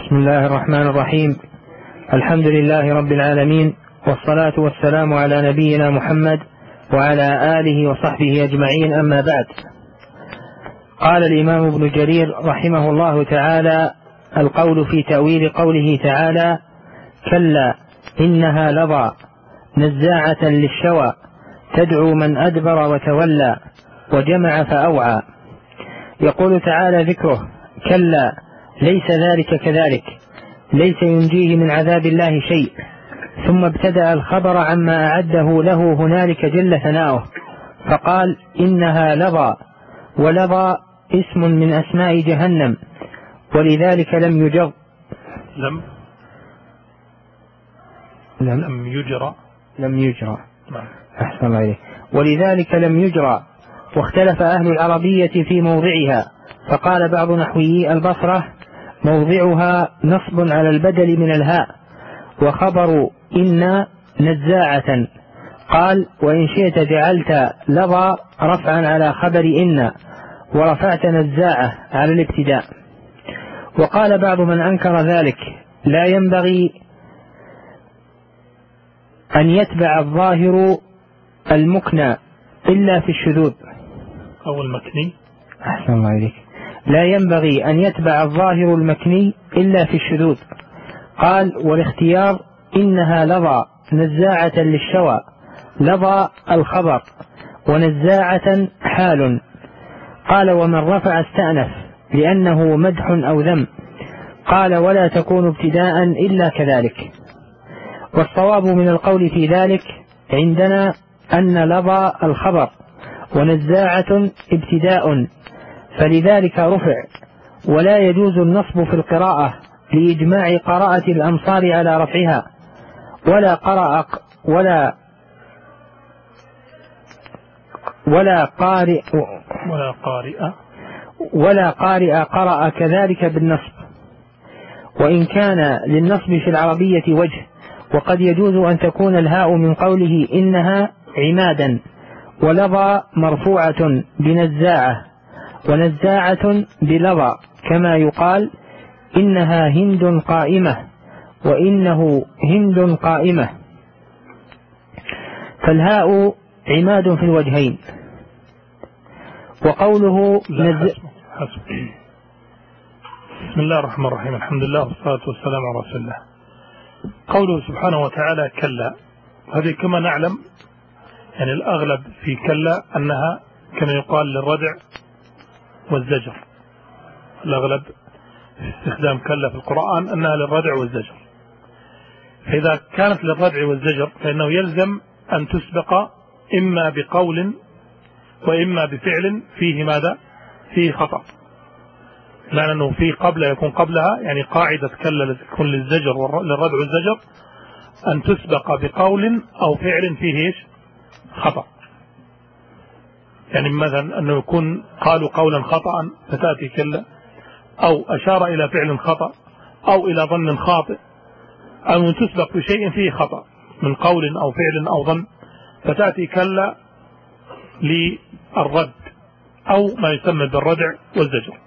بسم الله الرحمن الرحيم. الحمد لله رب العالمين، والصلاة والسلام على نبينا محمد وعلى آله وصحبه أجمعين، أما بعد. قال الإمام ابن جرير رحمه الله تعالى: القول في تأويل قوله تعالى: كلا إنها لظى نزاعة للشوى تدعو من أدبر وتولى وجمع فأوعى. يقول تعالى ذكره: كلا ليس ذلك كذلك، ليس ينجيه من عذاب الله شيء. ثم ابتدأ الخبر عما أعده له هنالك جل ثناؤه، فقال: إنها لظى، ولظى اسم من أسماء جهنم، ولذلك لم يجر لم يجرى أحسن الله عليك. ولذلك لم يجرى. واختلف أهل العربية في موضعها، فقال بعض نحويي البصرة: موضعها نصب على البدل من الهاء، وخبر إن نزاعة. قال: وإن شئت جعلت لظى رفعا على خبر إن، ورفعت نزاعة على الابتداء. وقال بعض من أنكر ذلك: لا ينبغي أن يتبع الظاهر المكنى إلا في الشذوذ، أو المكني. أحسن الله عليك. لا ينبغي أن يتبع الظاهر المكني إلا في الشذوذ. قال: والاختيار إنها لظى نزاعة للشوى، لظى الخبر، ونزاعة حال. قال: ومن رفع استأنف لأنه مدح أو ذم. قال: ولا تكون ابتداء إلا كذلك. والصواب من القول في ذلك عندنا أن لظى الخبر ونزاعة ابتداء، فلذلك رفع. ولا يجوز النصب في القراءة لإجماع قراءة الأمصار على رفعها، ولا قارئ قرأ كذلك بالنصب، وإن كان للنصب في العربية وجه. وقد يجوز أن تكون الهاء من قوله إنها عمادا، ولظى مرفوعة بنزاعة، ونزاعة بلظى، كما يقال: إنها هند قائمة، وإنه هند قائمة. فالهاء عماد في الوجهين. وقوله بسم الله الرحمن الرحيم. الحمد لله والصلاة والسلام على رسول الله. قوله سبحانه وتعالى كلا، هذه كما نعلم يعني الأغلب في كلا أنها كما يقال للردع والزجر. الأغلب في استخدام كلا في القرآن أنها للردع والزجر. فإذا كانت للردع والزجر فإنه يلزم أن تسبق إما بقول وإما بفعل فيه ماذا؟ فيه خطأ، لأن أنه فيه قبل يكون قبلها، يعني قاعدة كلا تكون للزجر للردع والزجر أن تسبق بقول أو فعل فيه خطأ. يعني مثلا أنه يكون قالوا قولا خطأ فتأتي كلا، أو أشار إلى فعل خطأ، أو إلى ظن خاطئ، أو تسبق بشيء فيه خطأ من قول أو فعل أو ظن، فتأتي كلا للرد أو ما يسمى بالردع والزجر.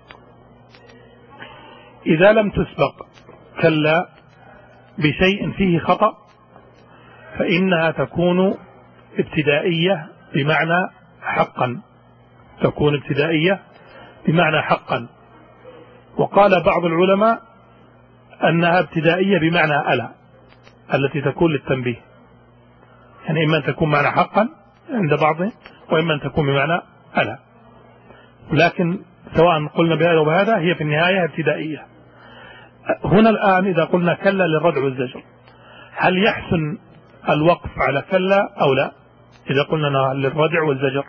إذا لم تسبق كلا بشيء فيه خطأ فإنها تكون ابتدائية بمعنى حقا، تكون ابتدائية بمعنى حقا. وقال بعض العلماء أنها ابتدائية بمعنى ألا، التي تكون للتنبيه، يعني إما أن تكون معنى حقا عند بعضهم، وإما أن تكون بمعنى ألا. لكن سواء قلنا بهذا وبهذا هي في النهاية ابتدائية. هنا الآن إذا قلنا كلا للردع والزجر، هل يحسن الوقف على كلا أو لا؟ إذا قلنا للردع والزجر،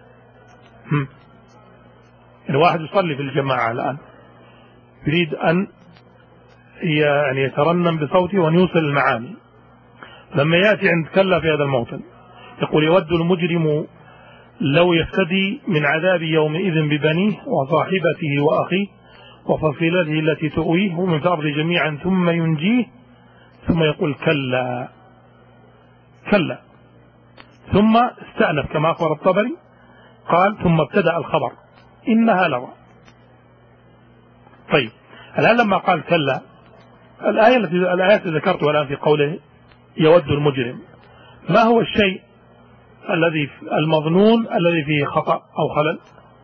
الواحد يصلي في الجماعة الآن يريد أن يعني يترنم بصوته وأن يوصل المعاني، لما يأتي عند كلا في هذا الموطن يقول: يود المجرم لو يفتدي من عذاب يومئذ ببنيه وصاحبته وأخيه وفصيلته التي تؤويه ومن في الأرض جميعا ثم ينجيه، ثم يقول كلا كلا، ثم استأنف كما أخبر الطبري قال: ثم ابتدأ الخبر إنها لظى. طيب الآن لما قال كلا الآيات التي ذكرتها الآن في قوله يود المجرم، ما هو الشيء الذي المظنون الذي فيه خطأ أو خلل؟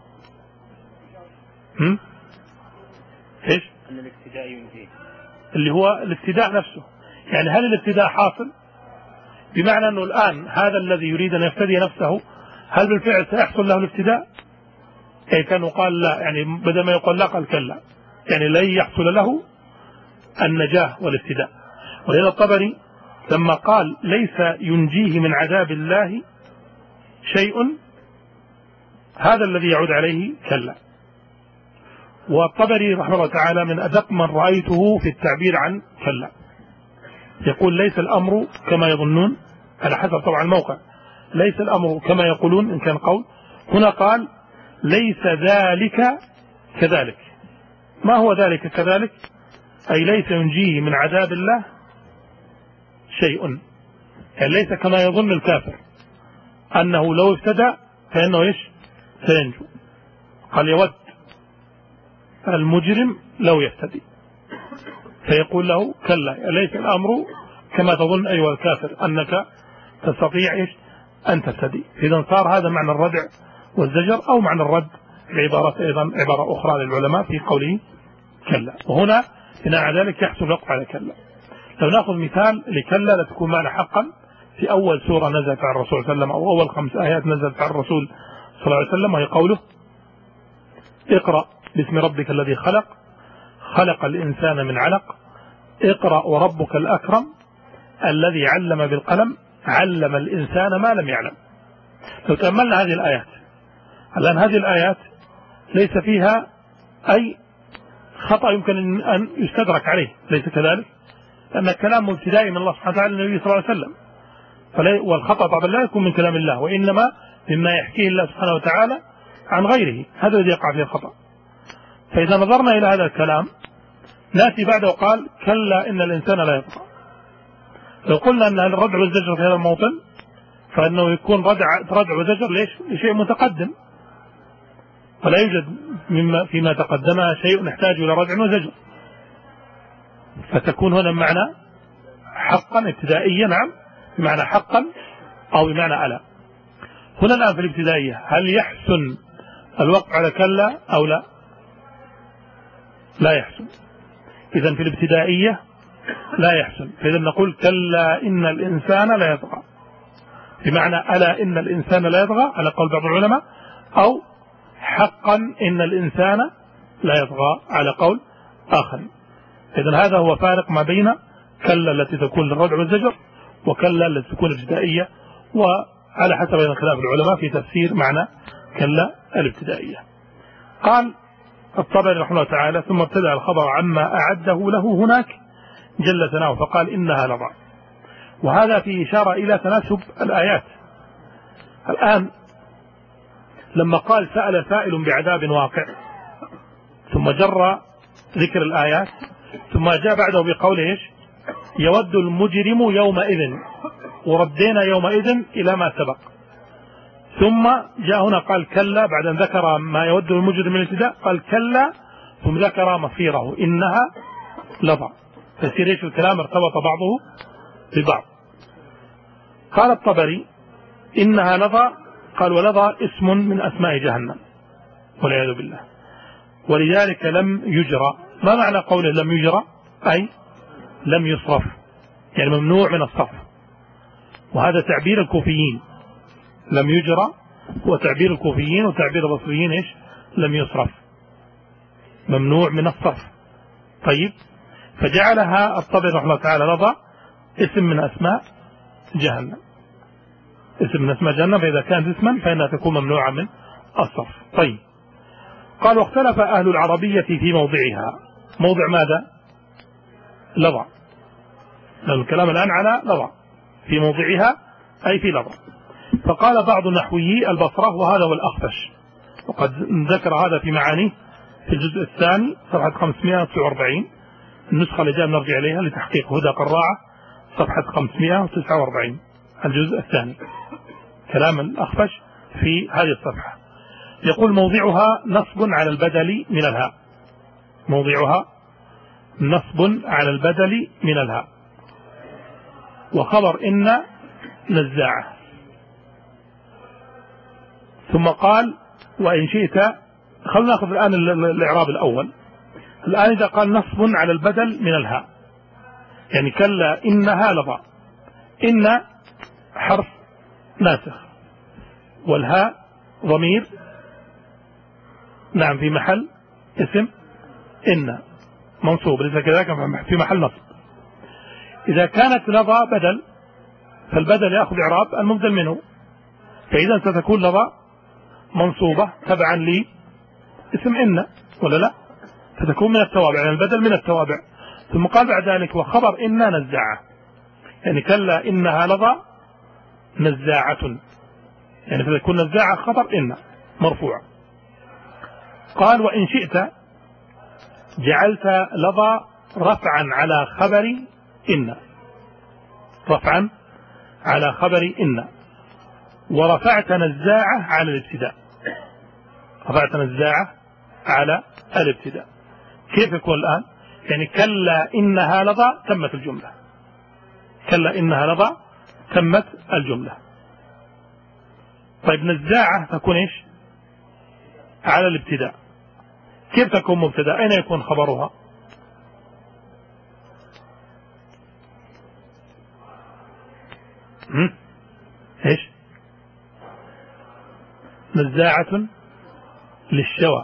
إيش؟ أن الابتداء ينجيه، اللي هو الابتداء نفسه. يعني هل الابتداء حاصل؟ بمعنى أنه الآن هذا الذي يريد أن يفتدي نفسه هل بالفعل سيحصل له الابتداء؟ يعني كانوا قال لا، يعني بدل ما يقول لا قال كلا، يعني لن يحصل له النجاة والابتداء. ولهذا الطبري لما قال ليس ينجيه من عذاب الله شيء، هذا الذي يعود عليه كلا. والطبري رحمه الله تعالى من أدق من رأيته في التعبير عن كلا، يقول ليس الأمر كما يظنون، على حسب طبعا الموقع، ليس الأمر كما يقولون إن كان قول. هنا قال ليس ذلك كذلك. ما هو ذلك كذلك؟ أي ليس ينجيه من عذاب الله شيء، يعني ليس كما يظن الكافر أنه لو ابتدى فإنه إيش سينجو. قال يود المجرم لو يفتدي، فيقول له كلا، ليس الأمر كما تظن أيها الكافر أنك تستطيع إيش أن تفتدي. إذن صار هذا معنى الردع والزجر، أو معنى الرد بعبارة أيضا عبارة أخرى للعلماء في قوله كلا. وهنا بناء على ذلك يحصل الوقف على كلا. لو نأخذ مثال لكلا لتكون معنا حقا في أول سورة نزلت عن الرسول صلى الله عليه وسلم، أو أول 5 آيات نزلت عن الرسول صلى الله عليه وسلم، وهي قوله اقرأ باسم ربك الذي خلق، خلق الإنسان من علق، اقرأ وربك الأكرم الذي علم بالقلم، علم الإنسان ما لم يعلم. لو تأملنا هذه الآيات الآن، هذه الآيات ليس فيها أي خطأ يمكن أن يستدرك عليه، ليس كذلك، لأن الكلام ابتدائي من الله سبحانه وتعالى للنبي صلى الله عليه وسلم، والخطأ طبعا لا يكون من كلام الله، وإنما مما يحكيه الله سبحانه وتعالى عن غيره، هذا الذي يقع فيه الخطأ. فإذا نظرنا إلى هذا الكلام نأتي بعده وقال كلا إن الإنسان لا يطغى. لو قلنا أن الردع والزجر في هذا الموطن فإنه يكون ردع وزجر لشيء متقدم، ولا يوجد فيما تقدمها شيء نحتاج إلى ردع وزجر، فتكون هنا بمعنى حقا ابتدائية، نعم بمعنى حقا أو بمعنى ألا. هنا الآن في الابتدائية هل يحسن الوقف على كلا أو لا؟ لا يحسن. إذن في الابتدائية لا يحسن، فإذا نقول كلا إن الإنسان لا يطغى، بمعنى ألا إن الإنسان لا يطغى على قول بعض العلماء، أو حقا إن الإنسان لا يطغى على قول آخر. إذن هذا هو فارق ما بين كلا التي تكون للردع والزجر وكلا التي تكون ابتدائية، وعلى حسب خلاف العلماء في تفسير معنى كلا الابتدائية. قال الطبري رحمه الله تعالى ثم ابتدأ الخبر عما أعده له هناك جل ثناؤه فقال إنها لظى. وهذا في إشارة إلى تناسب الآيات. الآن لما قال سأل سائل بعذاب واقع ثم جر ذكر الآيات، ثم جاء بعده بقوله إيش يود المجرم يومئذ، وردينا يومئذ إلى ما سبق، ثم جاء هنا قال كلا بعد أن ذكر ما يود المجرم من الابتداء قال كلا، ثم ذكر مصيره إنها لظى، فيصير ايش الكلام ارتبط بعضه ببعض. قال الطبري إنها لظى، قال ولظى اسم من أسماء جهنم والعياذ بالله، ولذلك لم يجرى. ما معنى قوله لم يجرى؟ أي لم يصرف، يعني ممنوع من الصرف، وهذا تعبير الكوفيين. لم يجرى هو تعبير الكوفيين، وتعبير البصريين ايش لم يصرف، ممنوع من الصرف. طيب فجعلها الطبري رحمه الله تعالى لظى اسم من أسماء جهنم، اسم من أسماء جهنم، فإذا كانت اسما فإنها تكون ممنوعة من الصرف. طيب قال واختلف أهل العربية في موضعها. موضع ماذا؟ لظى، لأن الكلام الآن على لظى، في موضعها أي في لظى. فقال بعض نحويي البصرة، وهذا هو الأخفش، وقد ذكر هذا في معانيه في الجزء الثاني صفحة 549، النسخة اللي جاء نرجع إليها لتحقيق هدى قراعة صفحة 549 الجزء الثاني، كلام الأخفش في هذه الصفحة. يقول موضعها نصب على البدل من الهاء، موضعها نصب على البدل من الهاء، وخبر إن نزاعة. ثم قال وإن شئت. خلنا نأخذ الآن الإعراب الأول. الآن إذا قال نصب على البدل من الهاء، يعني كلا إنها لظى، إن حرف ناسخ والهاء ضمير نعم في محل اسم إن منصوب، ليس كذلك في محل نصب. إذا كانت لظى بدل فالبدل يأخذ إعراب المبدل منه، فإذا ستكون لظى منصوبة تبعا لي اسم إن ولا لا، فتكون من التوابع، يعني البدل من التوابع. ثم قال بعد ذلك وخبر إن نزاعة، يعني كلا إنها لظى نزاعة، يعني فتكون نزاعة خبر إن مرفوع. قال وإن شئت جعلت لظى رفعا على خبر إن، رفعا على خبر إن، ورفعت نزاعة على الابتداء، رفعت نزاعة على الابتداء. كيف يكون الآن؟ يعني كلا إنها لظى تمت الجملة، كلا إنها لظى تمت الجملة. طيب نزاعة تكون إيش؟ على الابتداء. كيف تكون مبتدأ؟ أين يكون خبرها؟ إيش؟ نزاعة للشوى،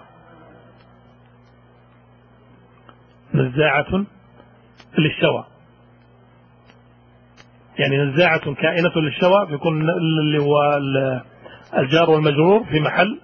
نزاعة للشوى، يعني نزاعة كائنة للشوى، يكون اللي هو الجار والمجرور في محل.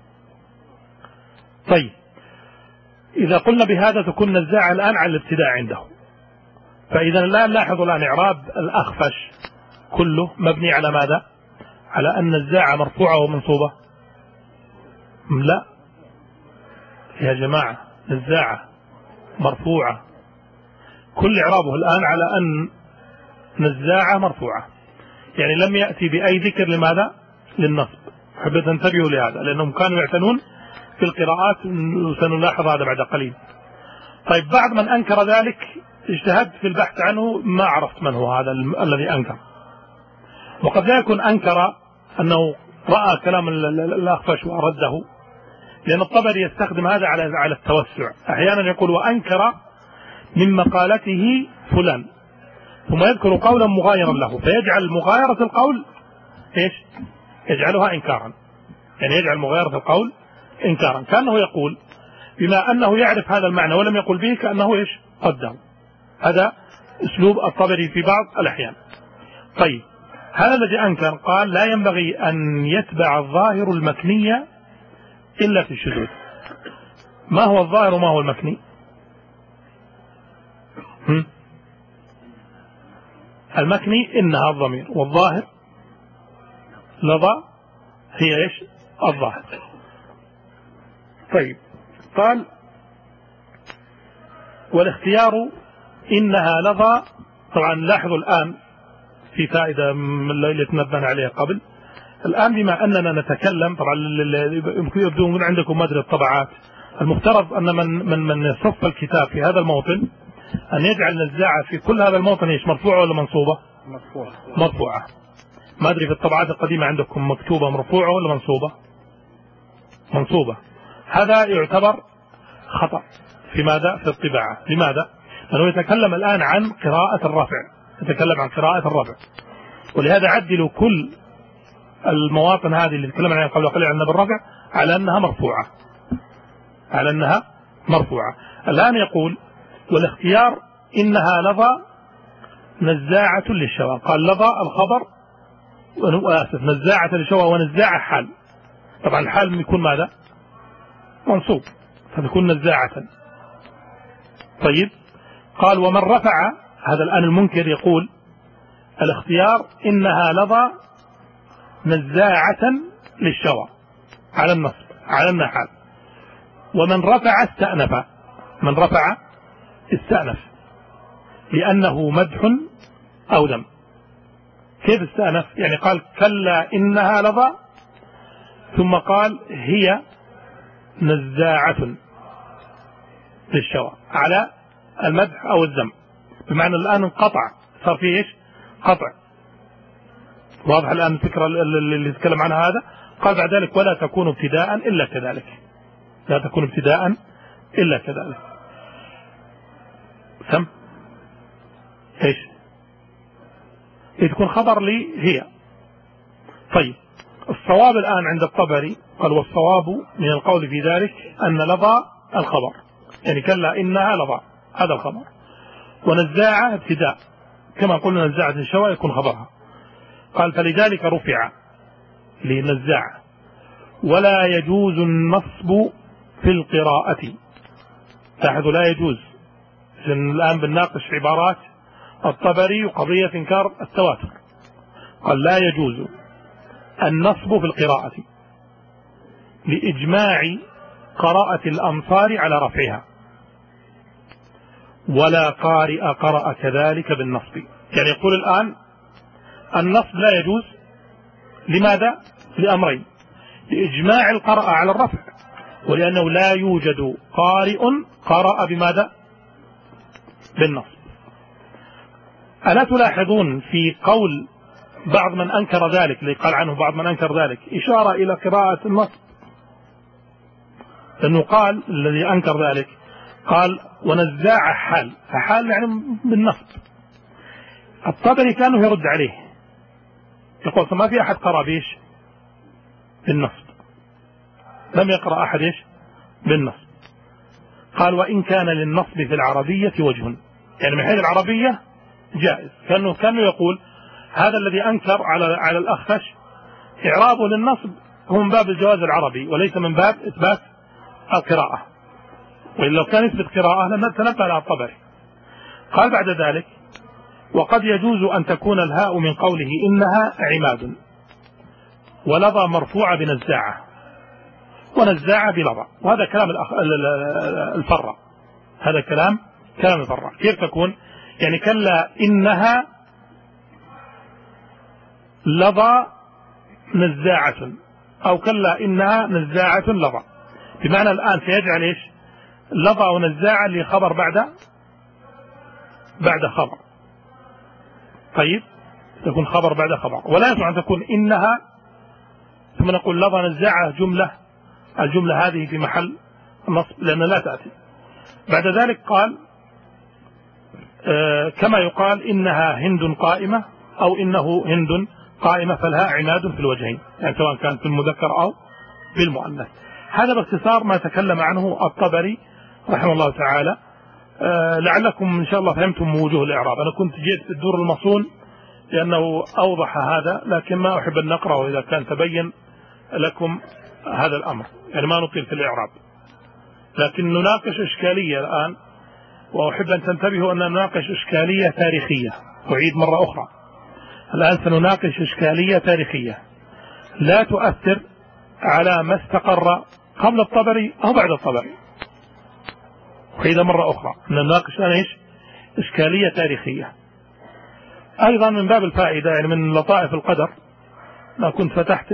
طيب إذا قلنا بهذا تكون نزاعة الآن على الابتداء عنده. فإذا الآن لاحظوا الآن إعراب الأخفش كله مبني على ماذا؟ على أن النزاعة مرفوعة ومنصوبة؟ لا يا جماعة، نزاعة مرفوعة، كل إعرابه الآن على أن نزاعة مرفوعة، يعني لم يأتي بأي ذكر لماذا؟ للنصب. حبيت تنتبهوا لهذا لأنهم كانوا يعتنون في القراءات، وسنلاحظ هذا بعد قليل. طيب بعد من أنكر ذلك اجتهدت في البحث عنه، ما عرفت من هو هذا الذي أنكر، وقد لا يكون أنكر أنه رأى كلام الأخفش ورده، لأن الطبري يستخدم هذا على التوسع، أحيانا يقول وأنكر من مقالته فلان، ثم يذكر قولا مغايرا له فيجعل مغايرة القول إيش؟ يجعلها إنكارا، يعني يجعل مغايرة القول إنكارا، كأنه يقول بما أنه يعرف هذا المعنى ولم يقل به كأنه إيش؟ قدر. هذا أسلوب الطبري في بعض الأحيان. طيب هذا الذي أنكر قال لا ينبغي أن يتبع الظاهر المكنية إلا في الشذوذ. ما هو الظاهر وما هو المكني؟ المكني إنها الضمير، والظاهر لظى هي إيش؟ الظاهر. طيب قال والاختيار إنها لظى. طبعا لاحظوا الآن في فائدة من اللي تنبهنا عليها قبل، الآن بما أننا نتكلم، طبعا يبدو من عندكم مدري الطبعات، المفترض أن من يصف الكتاب في هذا الموطن أن يجعل نزاعة في كل هذا الموطن إيش؟ مرفوعة ولا منصوبة؟ مرفوعة. ما أدري في الطبعات القديمة عندكم مكتوبة مرفوعة ولا منصوبة؟ منصوبة. هذا يعتبر خطأ في ماذا؟ في الطباعة. لماذا؟ لأنه يتكلم الآن عن قراءة الرفع، يتكلم عن قراءة الرفع، ولهذا عدلوا كل المواطن هذه اللي تكلمنا عنها قبل قليل عن بالرفع على أنها مرفوعة، على أنها مرفوعة. الآن يقول والاختيار إنها لظى نزاعة للشوى. قال لظى الخبر، وآسف نزاعة للشوى، ونزاعة حال. طبعا الحال يكون ماذا؟ منصوب، فتكون نزاعة. طيب قال ومن رفع، هذا الآن المنكر يقول الاختيار إنها لظى نزاعة للشوى على النصب على النحال، ومن رفع استأنف، من رفع استأنف لأنه مدح أو ذم. كيف استأنف؟ يعني قال كلا إنها لظى ثم قال هي نزاعة للشوى على المدح أو الذم، بمعنى الآن انقطع، صار فيه إيش؟ قطع. واضح الآن الفكرة اللي يتكلم عنها هذا؟ قال بعد ذلك ولا تكون ابتداء إلا كذلك، لا تكون ابتداء إلا كذلك. سم إيش؟ تكون خبر لي هي. طيب الصواب الآن عند الطبري قال والصواب من القول في ذلك أن لظى الخبر، يعني كلا إنها لظى هذا الخبر، ونزاعة ابتداء كما قلنا نزاعة الشواء يكون خبرها. قال فلذلك رفع لنزاعة. ولا يجوز النصب في القراءة. لاحظوا لا يجوز، الآن بنناقش عبارات الطبري وقضية إنكار التواتر. قال لا يجوز النصب في القراءة لإجماع قراءة الأمصار على رفعها، ولا قارئ قرأ كذلك بالنصب. يعني يقول الآن النصب لا يجوز، لماذا؟ لأمرين: لإجماع القراءة على الرفع، ولأنه لا يوجد قارئ قرأ بماذا؟ بالنصب. ألا تلاحظون في قول بعض من أنكر ذلك، اللي قال عنه بعض من أنكر ذلك، إشارة إلى قراءة النصب، لأنه قال الذي أنكر ذلك قال ونزاع حال، فحال يعني بالنصب. الطبري كانه يرد عليه يقول ما في أحد قرأ بيش بالنصب، لم يقرأ أحد إيش بالنصب. قال وإن كان للنصب في العربية وجه، يعني من حيث العربية جائز، كانه يقول هذا الذي أنكر على الأخفش إعرابه للنصب هو من باب الجواز العربي وليس من باب إثبات القراءة، وإلا لو كان يثبت قراءة لم تنبه على الطبري. قال بعد ذلك وقد يجوز أن تكون الهاء من قوله إنها عماد، ولظى مرفوعة بنزاعة، ونزاعة بلظى، وهذا كلام الفرع، هذا كلام الفرع. كيف تكون؟ يعني كلا إنها لظى نزاعة، أو كلا إنها نزاعة لظى، بمعنى الآن سيجعل إيش؟ لظى ونزاعة اللي خبر بعد خبر. طيب تكون خبر بعد خبر، ولا يصح أن تكون إنها ثم نقول لظى نزاعة جملة، الجملة هذه في محل نصب لأن لا تأتي. بعد ذلك قال كما يقال إنها هند قائمة أو إنه هند قائمة، فالهاء عناد في الوجهين، يعني سواء كان في المذكر أو في المؤنث. هذا باختصار ما تكلم عنه الطبري رحمه الله تعالى. لعلكم إن شاء الله فهمتم وجوه الإعراب. أنا كنت جيت في الدور المصون لأنه أوضح هذا، لكن ما أحب أن نقرأه إذا كان تبين لكم هذا الأمر، يعني ما نطيل في الإعراب، لكن نناقش إشكالية الآن، وأحب أن تنتبهوا أن نناقش إشكالية تاريخية. أعيد مرة أخرى، الآن سنناقش إشكالية تاريخية لا تؤثر على ما استقر قبل الطبري أو بعد الطبري. وإذا مرة أخرى نناقش إيش؟ إشكالية تاريخية. أيضا من باب الفائدة، يعني من لطائف القدر، ما كنت فتحت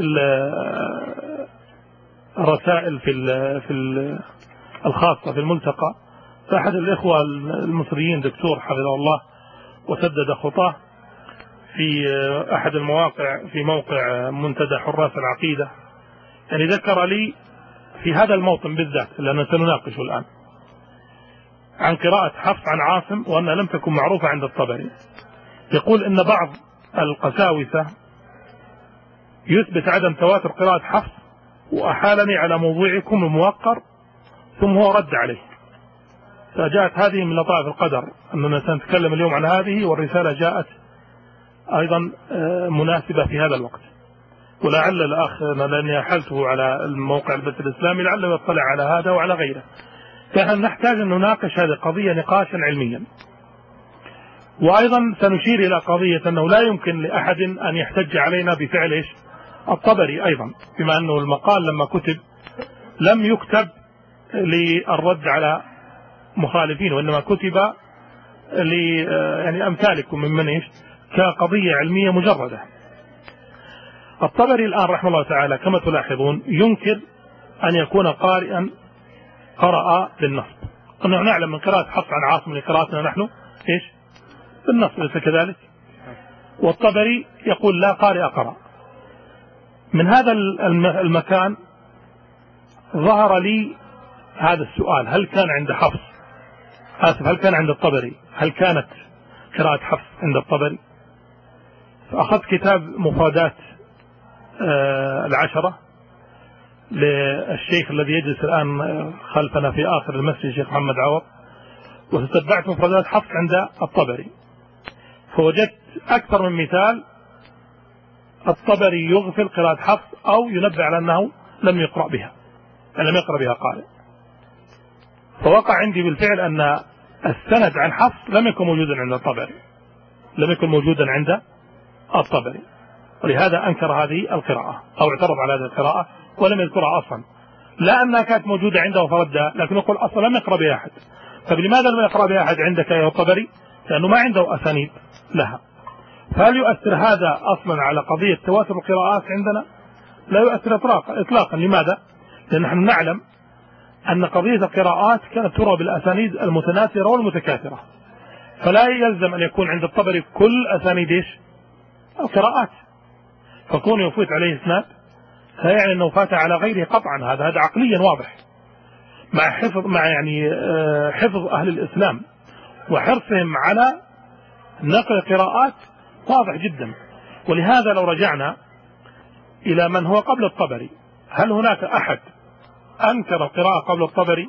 الرسائل في الخاصة في الملتقى، فأحد الإخوة المصريين دكتور حفظه الله وسدد خطاه في أحد المواقع، في موقع منتدى حراس العقيدة، يعني ذكر لي في هذا الموطن بالذات لأننا سنناقشه الآن عن قراءة حفص عن عاصم، وأنها لم تكن معروفة عند الطبري. يقول إن بعض القساوسة يثبت عدم تواتر قراءة حفص، وأحالني على موضوعكم الموقر، ثم هو رد عليه. فجاءت هذه من لطائف القدر أننا سنتكلم اليوم عن هذه، والرسالة جاءت أيضا مناسبة في هذا الوقت. ولعل الأخ لأني أحلته على الموقع البث الإسلامي لعله يطلع على هذا وعلى غيره. فنحن نحتاج أن نناقش هذه القضية نقاشا علميا. وأيضا سنشير إلى قضية أنه لا يمكن لأحد أن يحتج علينا بفعل إيش؟ الطبري أيضا، بما أنه المقال لما كتب لم يكتب للرد على مخالفين، وإنما كتب يعني أمثالكم ممن إيش؟ كقضية علمية مجردة. الطبري الآن رحمه الله تعالى كما تلاحظون ينكر أن يكون قارئا قرأ بالنصب، أنه نعلم من قراءة حفص عن عاصم لقراءتنا نحن إيش بالنص، ليس كذلك؟ والطبري يقول لا قارئ قرأ. من هذا المكان ظهر لي هذا السؤال: هل كان عند حفص هل كان عند الطبري، هل كانت قراءة حفص عند الطبري؟ فأخذت كتاب مفردات العشرة للشيخ الذي يجلس الآن خلفنا في آخر المسجد، الشيخ محمد عوض، وتتبعت مفردات حفص عند الطبري، فوجدت أكثر من مثال الطبري يغفل قراءة حفص أو ينبه على أنه لم يقرأ بها، لم يقرأ بها قارئ. فوقع عندي بالفعل أن السند عن حفص لم يكن موجودا عند الطبري، لم يكن موجودا عند الطبري، ولهذا أنكر هذه القراءة أو اعترض على هذه القراءة ولم يذكرها أصلا، لا أنها كانت موجودة عنده وفردها، لكن يقول أصلا لم يقرأ بها أحد. طيب لماذا لم يقرأ بها أحد عندك يا الطبري؟ لأنه ما عنده أسانيد لها. فهل يؤثر هذا أصلا على قضية تواتر القراءات عندنا؟ لا يؤثر إطلاقا. لماذا؟ لأن نحن نعلم أن قضية القراءات كانت ترى بالأسانيد المتناثرة والمتكاثرة، فلا يلزم أن يكون عند الطبري كل أسانيد القراءات، فكون يفوت عليه إسناد لا يعني أنه فات على غيره قطعا. هذا عقليا واضح، مع حفظ أهل الإسلام وحرصهم على نقل القراءات واضح جدا. ولهذا لو رجعنا إلى من هو قبل الطبري، هل هناك أحد أنكر القراءة قبل الطبري؟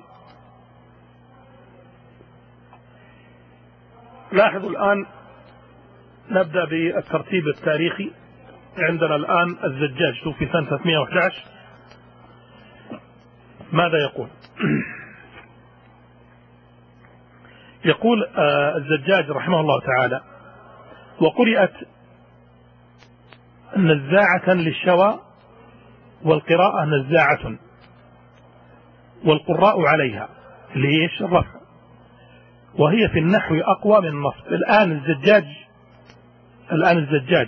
لاحظوا الآن، نبدأ بالترتيب التاريخي. عندنا الآن الزجاج توفي سنة 311. ماذا يقول؟ يقول الزجاج رحمه الله تعالى: وقرئت نزاعة للشوى، والقراءة نزاعة، والقراء عليها ليش الرفع، وهي في النحو أقوى من النصب. الآن الزجاج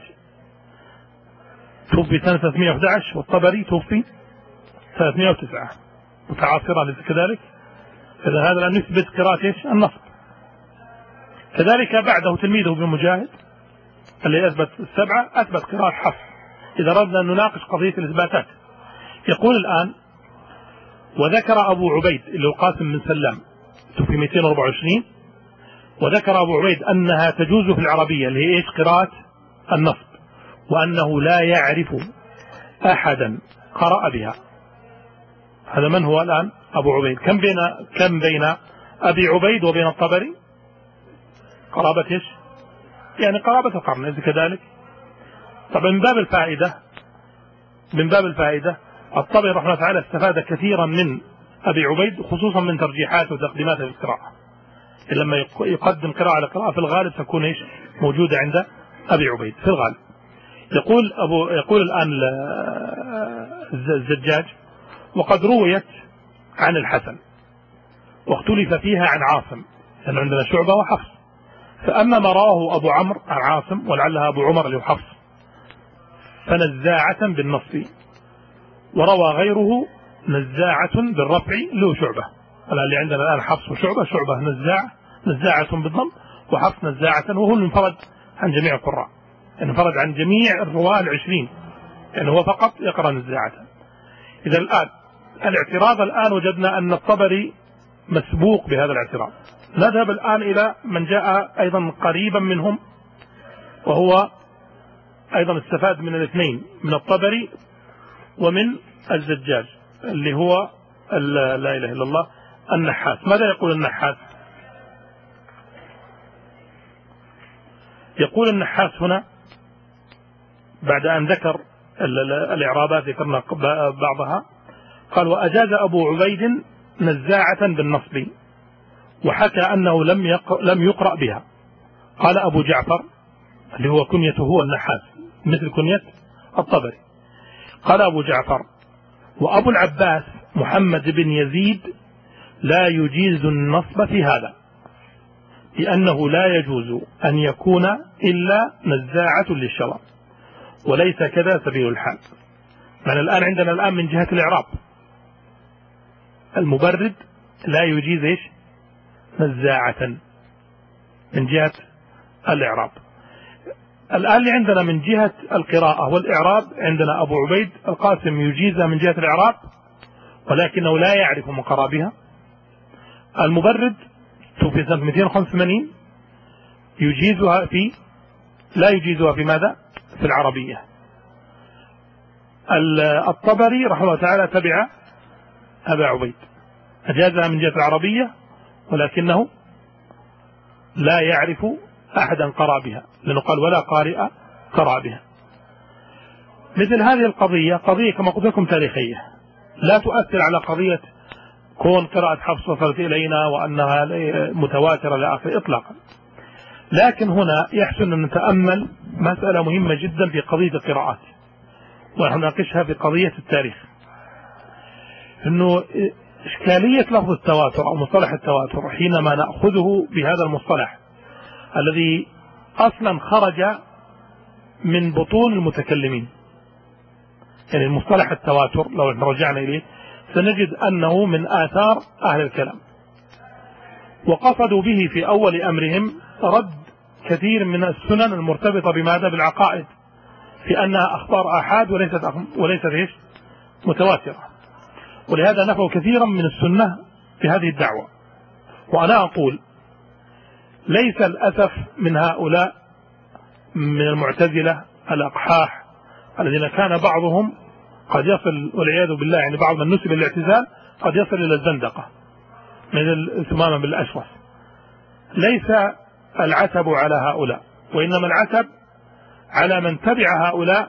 توفي سنة 311 والطبري توفي 309، متعاصران كذلك. إذا هذا لا نثبت قراءة النصب. كذلك بعده تلميذه ابن مجاهد اللي أثبت 7 أثبت قراءة حفص. إذا ردنا أن نناقش قضية الإثباتات، يقول الآن: وذكر أبو عبيد اللي هو قاسم بن سلام توفي 224، وذكر أبو عبيد أنها تجوز في العربية اللي هي قراءة النصب، وأنه لا يعرف أحدا قرأ بها. هذا من هو الآن؟ أبو عبيد. كم بين أبي عبيد وبين الطبري؟ قرابة يعني قرابة القرن، إذا كذلك. طبعا من باب الفائدة الطبري رحمه الله تعالى استفاد كثيرا من أبي عبيد، خصوصا من ترجيحاته وتقديماته في القراءة. لما يقدم قراءة على قراءة في الغالب تكون موجودة عند أبي عبيد في الغالب. يقول الآن الزجاج: وقد رويت عن الحسن واختلف فيها عن عاصم، لأن عندنا شعبة وحفص. فأما ما رواه أبو عمرو عن عاصم، ولعلها أبو عمر اللي حفص، فنزاعة بالنصب، وروى غيره نزاعة بالرفع له شعبة. اللي عندنا الآن حفص وشعبة، شعبة نزاعة بالضم، وحفص نزاعة، وهو انفرد عن جميع القراء، انفرد عن جميع الرواة 20، يعني هو فقط يقرأ نزاعة. إذا الآن الاعتراض الآن وجدنا أن الطبري مسبوق بهذا الاعتراض. نذهب الآن إلى من جاء أيضا قريبا منهم، وهو أيضا استفاد من الاثنين، من الطبري ومن الزجاج، اللي هو لا إله إلا الله النحاس. ماذا يقول النحاس؟ يقول النحاس هنا بعد أن ذكر الإعرابات ذكرنا بعضها، قال: وأجاز أبو عبيد نزاعة بالنصب، وحكى أنه لم يقرأ بها. قال أبو جعفر اللي هو كنيته هو النحاس مثل كنية الطبري، قال أبو جعفر: وأبو العباس محمد بن يزيد لا يجيز النصب في هذا، لأنه لا يجوز أن يكون إلا نزاعة للشراب، وليس كذا سبيل الحال. يعني الآن عندنا من جهة الإعراب المبرد لا يجيز نزاعة من جهة الإعراب. الآن اللي عندنا من جهة القراءة والإعراب عندنا أبو عبيد القاسم يجيزها من جهة الإعراب ولكنه لا يعرف من قرأ بها. المبرد توفي سنة 285 يجيزها لا يجيزها في ماذا؟ في العربية. الطبري رحمه الله تعالى تبع أبا عبيد أجازها من جهة العربية ولكنه لا يعرف أحدا قرأ بها، لأنه قال ولا قارئ قرأ بها. مثل هذه القضية قضية كما قلت لكم تاريخية، لا تؤثر على قضية كون قراءة حفص وصلت إلينا وأنها متواترة لا آخر إطلاقا. لكن هنا يحسن أن نتأمل مسألة مهمة جدا في قضية القراءات، ونحن نناقشها في قضية التاريخ، أنه إشكالية لفظ التواتر أو مصطلح التواتر حينما نأخذه بهذا المصطلح الذي أصلا خرج من بطون المتكلمين. يعني المصطلح التواتر لو رجعنا إليه سنجد أنه من آثار أهل الكلام، وقصدوا به في أول أمرهم رد كثير من السنن المرتبطة بماذا؟ بالعقائد، في أنها أخبار آحاد وليست متواترة، ولهذا نفوا كثيرا من السنة بهذه الدعوة. وأنا أقول ليس الأسف من هؤلاء من المعتزلة الأقحاح الذين كان بعضهم قد يصل والعياذ بالله، يعني بعض من نسب الاعتزال قد يصل إلى الزندقة مثل ثمامة بن الأشوص. ليس العتب على هؤلاء، وإنما العتب على من تبع هؤلاء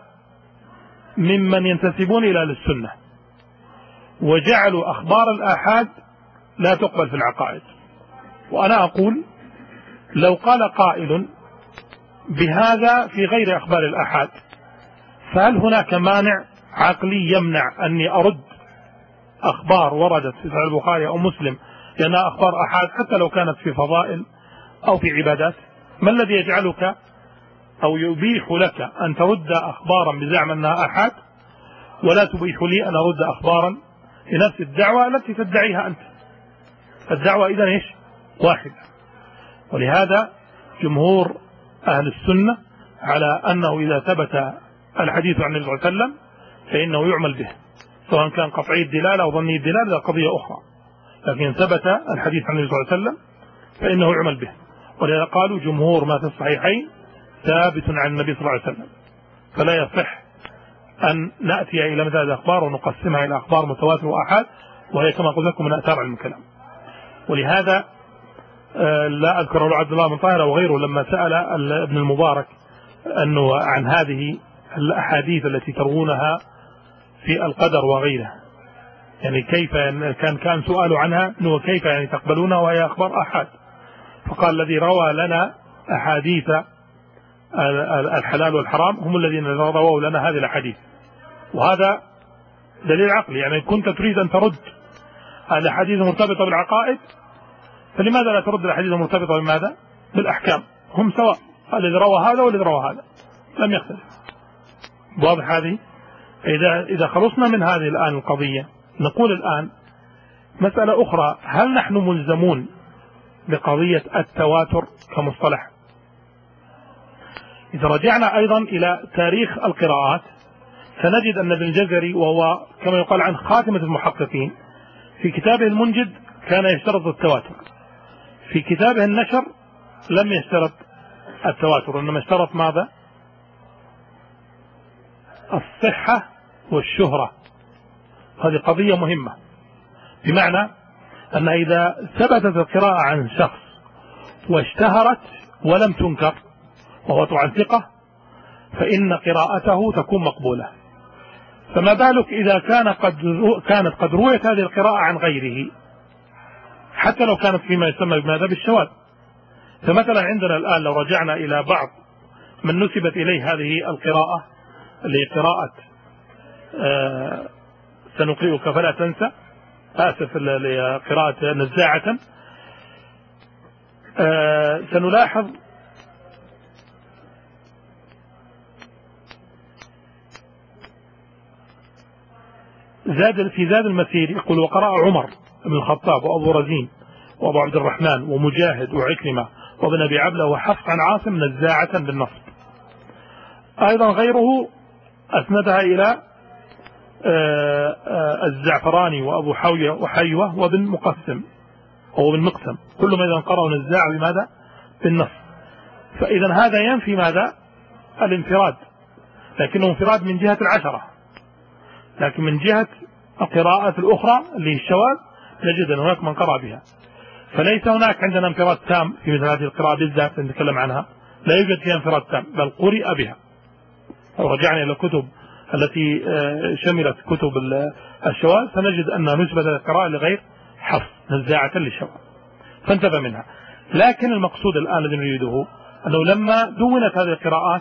ممن ينتسبون إلى السنة وجعلوا أخبار الآحاد لا تقبل في العقائد. وأنا أقول لو قال قائل بهذا في غير أخبار الآحاد فهل هناك مانع عقلي يمنع أني أرد أخبار وردت في صحيح البخاري أو مسلم لأنها أخبار آحاد حتى لو كانت في فضائل أو في عبادات؟ ما الذي يجعلك أو يبيح لك أن ترد أخبارا بزعم أنها آحاد ولا تبيح لي أن أرد أخبارا لنفس الدعوة التي تدعيها أنت؟ الدعوة إذن واحدة. ولهذا جمهور أهل السنة على أنه إذا ثبت الحديث عن النبي صلى الله عليه وسلم فإنه يعمل به، سواء كان قطعي الدلالة أو ظني الدلالة هذه قضية أخرى، لكن ثبت الحديث عن النبي صلى الله عليه وسلم فإنه يعمل به. ولهذا قالوا جمهور ما في الصحيحين ثابت عن النبي صلى الله عليه وسلم، فلا يصح أن نأتي إلى مثل هذه الأخبار ونقسمها إلى أخبار متواتر وآحاد، وهي كما قلت لكم من آثار علم الكلام. ولهذا لا أذكر عبد الله بن طاهر وغيره لما سأل ابن المبارك أنه عن هذه الأحاديث التي تروونها في القدر وغيره، يعني كيف كان سؤال عنها أنه كيف يعني تقبلونها وهي أخبار آحاد؟ فقال الذي روى لنا أحاديث الحلال والحرام هم الذين رووا لنا هذه الأحاديث. وهذا دليل عقلي، يعني كنت تريد أن ترد الأحاديث المرتبطة بالعقائد فلماذا لا ترد الأحاديث المرتبطة بماذا؟ بالأحكام، هم سواء، الذي روى هذا والذي روى هذا لم يختلف. واضح هذه؟ إذا خلصنا من هذه الآن القضية نقول الآن مسألة أخرى، هل نحن ملزمون بقضية التواتر كمصطلح؟ إذا رجعنا أيضا إلى تاريخ القراءات سنجد أن ابن الجزري وهو كما يقال عن خاتمة المحققين في كتابه المنجد كان يشترط التواتر، في كتابه النشر لم يشترط التواتر، إنما اشترط ماذا؟ الصحة والشهرة. هذه قضية مهمة، بمعنى أن إذا ثبتت القراءة عن شخص واشتهرت ولم تنكر وهو طبعا ثقة فإن قراءته تكون مقبولة. فما بالك إذا كانت قد رويت هذه القراءة عن غيره حتى لو كانت فيما يسمى بماذا؟ بالشواذ. فمثلا عندنا الآن لو رجعنا إلى بعض من نسبت إليه هذه القراءة اللي قراءة سنقرئك فلا تنسى، آسف قراءة نزاعة، سنلاحظ في زاد المسير يقول وقرأ عمر بن الخطاب وأبو رزين وأبو عبد الرحمن ومجاهد وعكرمة وابن أبي عبلة وحفص عن عاصم نزاعة بالنصب. أيضا غيره أسندها إلى الزعفراني وأبو وحيوة وابن مقسم أو ابن مقسم، كلهم إذا قرأوا نزاع بماذا؟ بالنصب. فإذا هذا ينفي ماذا؟ الانفراد، لكنه انفراد من جهة العشرة، لكن من جهة القراءات الأخرى اللي هي الشواذ نجد أن هناك من قرأ بها. فليس هناك عندنا انفراد تام في مثل هذه القراءة بالذات نتكلم عنها، لا يوجد فيها انفراد تام، بل قرئ بها. لو رجعنا إلى الكتب التي شملت كتب الشواذ سنجد أن نسبة القراءة لغير حفص نزاعة للشواذ، فانتبه منها. لكن المقصود الآن الذي نريده أنه لما دونت هذه القراءات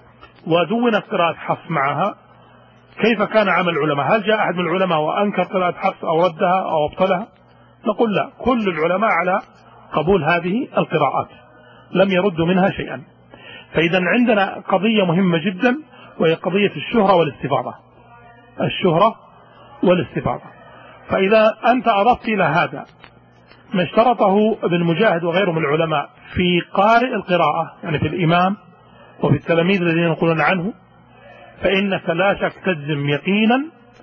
ودونت قراءة حفص معها، كيف كان عمل العلماء؟ هل جاء أحد من العلماء وأنكر قراءة حفص أو ردها أو ابطلها؟ نقول لا، كل العلماء على قبول هذه القراءات، لم يردوا منها شيئا. فإذا عندنا قضية مهمة جدا، وهي قضية الشهرة والاستفاضة. الشهرة والاستفاضة. فإذا أنت أضفت إلى هذا ما اشترطه ابن مجاهد وغيره من العلماء في قارئ القراءة، يعني في الإمام وفي التلاميذ الذين يقولون عنه، فإنك لا شك تجزم يقينا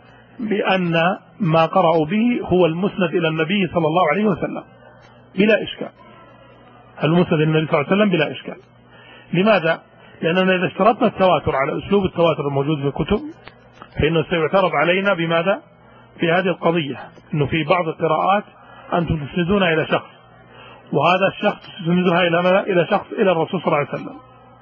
بأن ما قرأوا به هو المسند إلى النبي صلى الله عليه وسلم بلا إشكال. المسند إلى النبي صلى الله عليه وسلم بلا إشكال. لماذا؟ لأننا إذا اشترطنا التواتر على أسلوب التواتر الموجود في الكتب، فإنه سيعترض علينا بماذا؟ في هذه القضية، أنه في بعض القراءات أنتم تسندونها إلى شخص، وهذا الشخص تسندها إلى شخص إلى الرسول صلى الله عليه وسلم.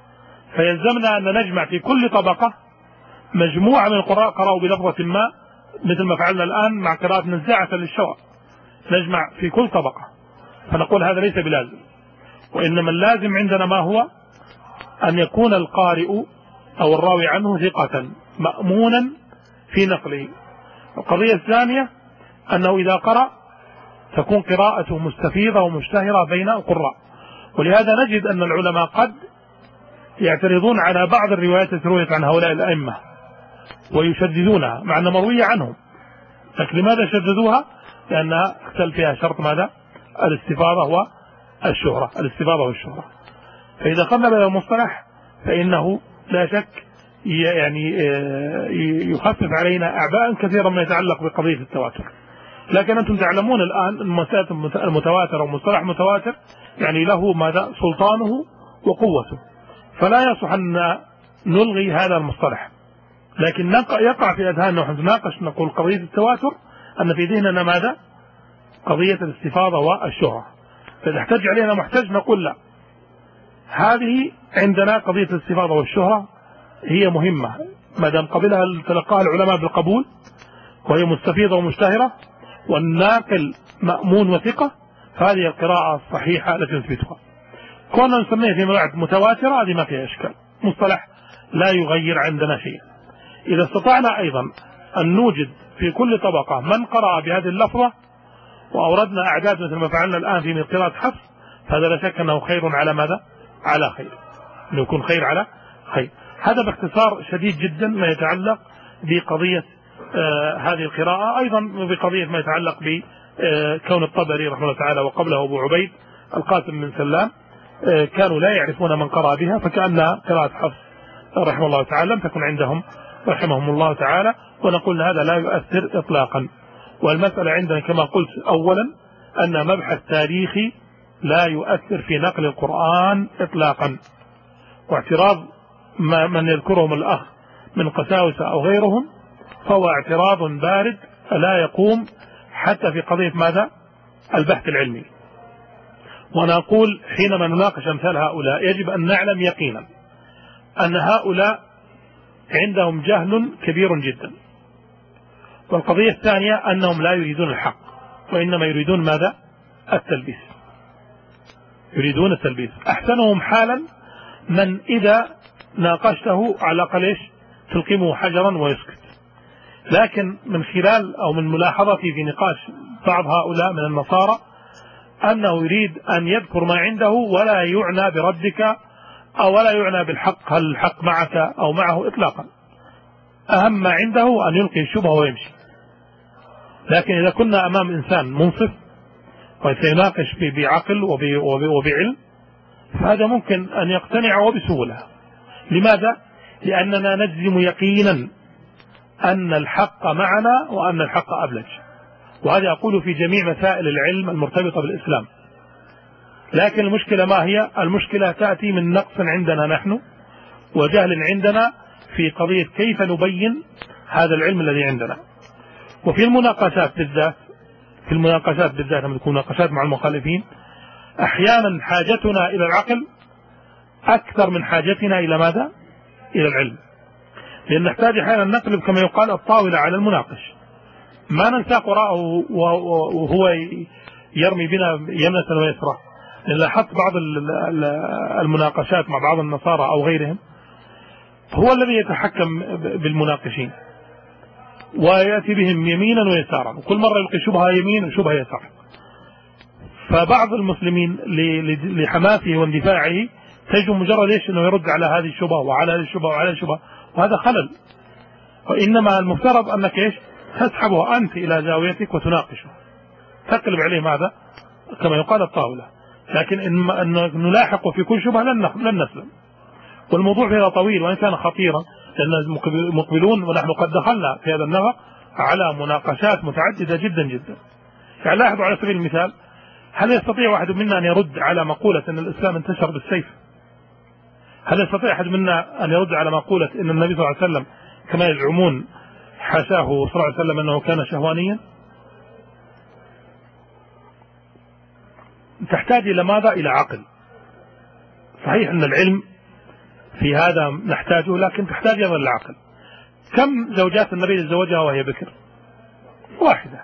فيلزمنا أن نجمع في كل طبقة مجموعة من القراء قرأوا بلفظة ما، مثل ما فعلنا الآن مع قراءة نزاعة للشواذ، نجمع في كل طبقة. فنقول هذا ليس بلازم، وإنما اللازم عندنا ما هو؟ أن يكون القارئ أو الراوي عنه ثقة مأمونا في نقله. القضية الثانية أنه إذا قرأ تكون قراءته مستفيضة ومشتهرة بين القراء. ولهذا نجد أن العلماء قد يعترضون على بعض الروايات التي رويت عن هؤلاء الأئمة ويشددونها مع أنها مروية عنهم، لكن لماذا شددوها؟ لأنها اختل فيها شرط ماذا؟ الاستفاضة والشهرة. الاستفاضة والشهرة. فإذا قلنا بهذا المصطلح فإنه لا شك يعني يخفف علينا أعباء كثيرا ما يتعلق بقضية التواتر. لكن أنتم تعلمون الآن المسألة المتواتر أو مصطلح متواتر يعني له ماذا؟ سلطانه وقوته، فلا يصح أن نلغي هذا المصطلح. لكن يقع في أذهاننا ونحن نناقش نقول قضية التواتر أن في ذهننا ماذا؟ قضية الاستفاضة والشهرة. فإذا احتج علينا محتج نقول لا، هذه عندنا قضية الاستفاضة والشهرة هي مهمة ما دام قبلها تلقاها العلماء بالقبول، وهي مستفيضة ومشتهرة والناقل مأمون وثقة، فهذه القراءة الصحيحة التي نثبتها. كنا نسميها في مراعاة متواترة هذه ما فيها إشكال، مصطلح لا يغير عندنا شيء. إذا استطعنا أيضا أن نوجد في كل طبقة من قرأ بهذه اللفظة وأوردنا أعداد مثل ما فعلنا الآن في قراءة حفص، فهذا لا شك أنه خير على ماذا؟ على خير، أنه يكون خير على خير. هذا باختصار شديد جدا ما يتعلق بقضية هذه القراءة. أيضا بقضية ما يتعلق بكون الطبري رحمه الله تعالى وقبله أبو عبيد القاسم بن سلام كانوا لا يعرفون من قرأ بها، فكأن قراءة حفص رحمه الله تعالى لم تكن عندهم رحمهم الله تعالى. ونقول هذا لا يؤثر إطلاقا. والمسألة عندنا كما قلت أولا أن مبحث تاريخي لا يؤثر في نقل القرآن إطلاقا. واعتراض من يذكرهم الأخ من قساوسة أو غيرهم فهو اعتراض بارد لا يقوم حتى في قضية ماذا؟ البحث العلمي. ونقول حينما نناقش أمثال هؤلاء يجب أن نعلم يقينا أن هؤلاء عندهم جهل كبير جدا. والقضية الثانية أنهم لا يريدون الحق، وإنما يريدون ماذا؟ التلبيس. يريدون التلبيس. أحسنهم حالا من إذا ناقشته على الأقل تلقمه حجرا ويسكت. لكن من خلال أو من ملاحظتي في نقاش بعض هؤلاء من النصارى أنه يريد أن يذكر ما عنده ولا يعنى بردك أو ولا يعنى بالحق، هل الحق معك أو معه إطلاقا. أهم ما عنده أن يلقي الشبهة ويمشي. لكن إذا كنا أمام إنسان منصف وسيناقش بعقل وبعلم، فهذا ممكن أن يقتنع وبسهولة. لماذا؟ لأننا نجزم يقينا أن الحق معنا وأن الحق أبلج، وهذا أقول في جميع مسائل العلم المرتبطة بالإسلام. لكن المشكلة ما هي؟ المشكلة تأتي من نقص عندنا نحن وجهل عندنا في قضية كيف نبين هذا العلم الذي عندنا. وفي المناقشات بالذات، لما تكون مناقشات مع المخالفين، أحيانا حاجتنا إلى العقل أكثر من حاجتنا إلى ماذا؟ إلى العلم. لأن نحتاج أحيانا نقلب كما يقال الطاولة على المناقش، ما ننساق وراءه وهو يرمي بنا يمنة ويسرى. لأن لاحظت بعض المناقشات مع بعض النصارى أو غيرهم هو الذي يتحكم بالمناقشين ويأتي بهم يمينا ويسارا، وكل مرة يلقي شبهة يمين وشبهة يسار. فبعض المسلمين لحماسه واندفاعه تجد مجرد انه يرد على هذه الشبهة وعلى هذه الشبهة وعلى الشبهة، وهذا خلل. وإنما المفترض أنك تسحبه أنت إلى زاويتك وتناقشه، تقلب عليه ماذا؟ كما يقال الطاولة. لكن إن نلاحق في كل شبهة لن نسلم. والموضوع فيها طويل وإن كان خطيرا، لأن مقبلون ونحن قد دخلنا في هذا النفق على مناقشات متعددة جدا جدا. يعني لاحظوا على سبيل المثال، هل يستطيع واحد منا أن يرد على مقولة أن الإسلام انتشر بالسيف؟ هل يستطيع أحد منا أن يرد على مقولة أن النبي صلى الله عليه وسلم كما يزعمون حاشاه صلى الله عليه وسلم أنه كان شهوانيا؟ تحتاج إلى ماذا؟ إلى عقل. صحيح أن العلم في هذا نحتاجه، لكن تحتاج أيضا العقل. كم زوجات النبي تزوجها وهي بكر؟ واحدة،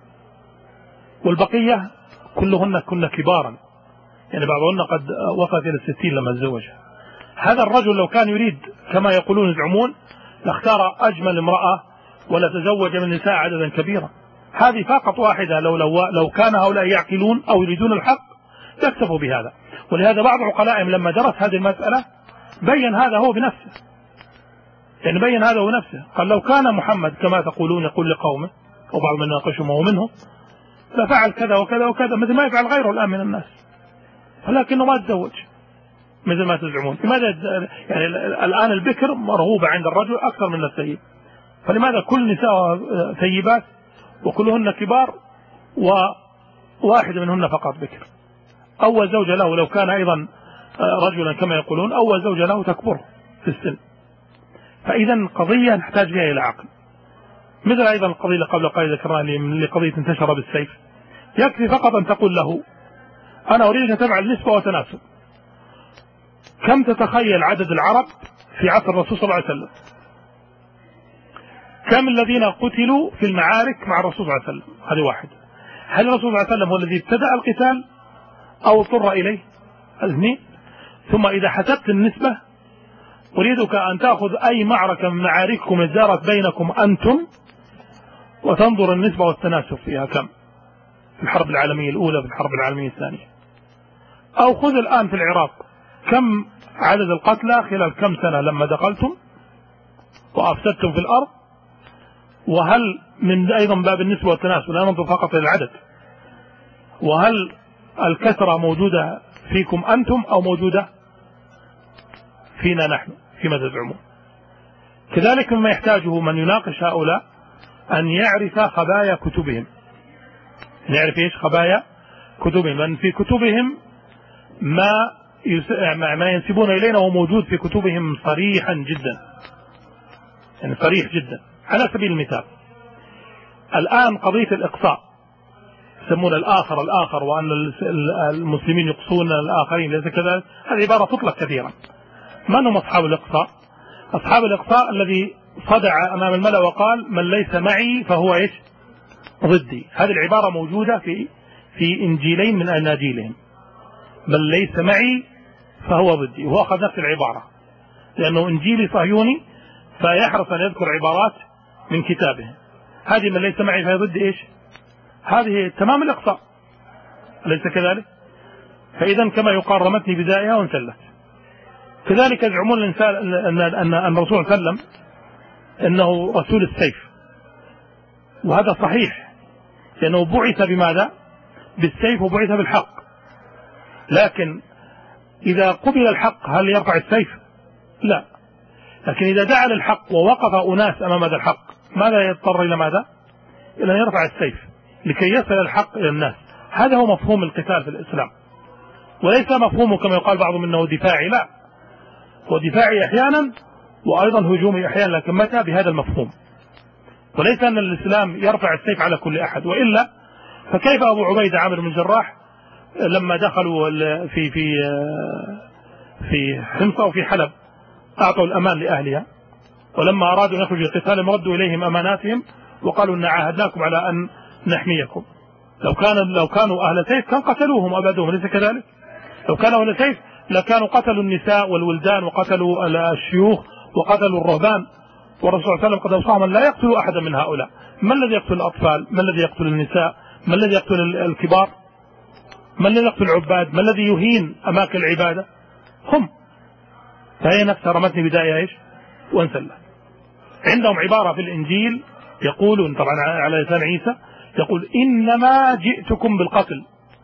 والبقية كلهن كن كبارا، يعني بعضهن قد وصلت إلى 60 لما تزوجها. هذا الرجل لو كان يريد كما يقولون يزعمون لاختار أجمل امرأة ولا تزوج من نساء عددا كبيرا. هذه فقط واحدة. لو كان هؤلاء يعقلون أو يريدون الحق يكتفوا بهذا. ولهذا بعض عقلائهم لما درس هذه المسألة بين هذا هو بنفسه، يعني بين هذا هو بنفسه. قال لو كان محمد كما تقولون يقول لقومه وبعض من يناقشهم ومنهم لفعل كذا وكذا وكذا مثل ما يفعل غيره الآن من الناس، ولكنه ما تزوج مثل ما تزعمون. لماذا؟ يعني الآن البكر مرغوبة عند الرجل أكثر من الثيب، فلماذا كل نساء ثيبات وكلهن كبار وواحدة منهن فقط بكر؟ أول زوجة له لو كان أيضا رجلا كما يقولون أول زوجة له تكبره في السن. فإذا قضية نحتاج فيها إلى عقل. مثل أيضا القضية قبل قليل ذكرناها لقضية انتشر بالسيف، يكفي فقط أن تقول له أنا أريد أن تفعل نسبة وتناسب. كم تتخيل عدد العرب في عصر الرسول صلى الله عليه وسلم؟ كم الذين قتلوا في المعارك مع الرسول صلى الله عليه وسلم؟ هذه واحد. هل الرسول صلى الله عليه وسلم هو الذي ابتدأ القتال أو اضطر إليه؟ الاثنين. ثم إذا حسبت النسبة أريدك أن تأخذ أي معركة من معارككم دارت بينكم أنتم وتنظر النسبة والتناسب فيها كم في الحرب العالمية الأولى في الحرب العالمية الثانية. أو خذ الآن في العراق كم عدد القتلى خلال كم سنة لما دخلتم وأفسدتم في الأرض، وهل من أيضا باب النسبة والتناسب لا ننظر فقط للعدد، وهل الكثرة موجودة فيكم أنتم أو موجودة فينا نحن فيما تزعمون. كذلك مما يحتاجه من يناقش هؤلاء أن يعرف خبايا كتبهم، يعرف إيش خبايا كتبهم، لأن في كتبهم ما ينسبون إلينا وموجود في كتبهم صريحا جدا، يعني صريح جدا. على سبيل المثال الآن قضية الإقصاء يسمون الآخر وأن المسلمين يقصون الآخرين ليس كذلك، هذه عبارة تطلق كثيرا. من هم أصحاب الإقصاء؟ أصحاب الإقصاء الذي صدع أمام الملأ وقال من ليس معي فهو إيش؟ ضدي. هذه العبارة موجودة في إنجيلين من أناجيلهم، من ليس معي فهو ضدي، وهو أخذ نفس العبارة لأنه إنجيلي صهيوني فيحرص أن يذكر عبارات من كتابه. هذه من ليس معي فهي ضدي إيش؟ هذه تمام الإقصاء، أليس كذلك؟ فإذا كما يقال رمتني بدائها وانسلت. كذلك يزعمون الإنسان أن الرسول صلى الله عليه وسلم أنه رسول السيف، وهذا صحيح لأنه بعث بماذا؟ بالسيف وبعث بالحق. لكن إذا قبل الحق هل يرفع السيف؟ لا. لكن إذا دعا للحق ووقف أناس أمام هذا الحق ماذا يضطر إلى ماذا؟ إلى أن يرفع السيف لكي يصل الحق إلى الناس. هذا هو مفهوم القتال في الإسلام، وليس مفهومه كما يقال بعضهم أنه دفاعي. لا، هو دفاعي أحيانا وأيضا هجومي أحيانا، لكن متى بهذا المفهوم، وليس أن الإسلام يرفع السيف على كل أحد. وإلا فكيف أبو عبيدة عامر بن الجراح لما دخلوا في حمص وفي حلب أعطوا الأمان لأهلها، ولما أرادوا أن يخرجوا القتال ردوا إليهم أماناتهم وقالوا إن عاهدناكم على أن نحميكم. لو كانوا أهل سيف كان قتلوهم وأبدوهم، أليس كذلك؟ لو كانوا أهل سيف لكانوا قتلوا النساء والولدان وقتلوا الشيوخ وقتلوا الرهبان، والرسول صلى الله عليه وسلم قد أوصاهم أن لا يقتلوا أحدا من هؤلاء. ما الذي يقتل الأطفال؟ ما الذي يقتل النساء؟ ما الذي يقتل الكبار؟ ما الذي يقتل العباد؟ ما الذي يهين أماكن العبادة؟ هم. فهي نفسها رمتني بداية إيش وانسلة. عندهم عبارة في الإنجيل يقولون طبعا على لسان عيسى، يقول إنما جئتكم بالقتل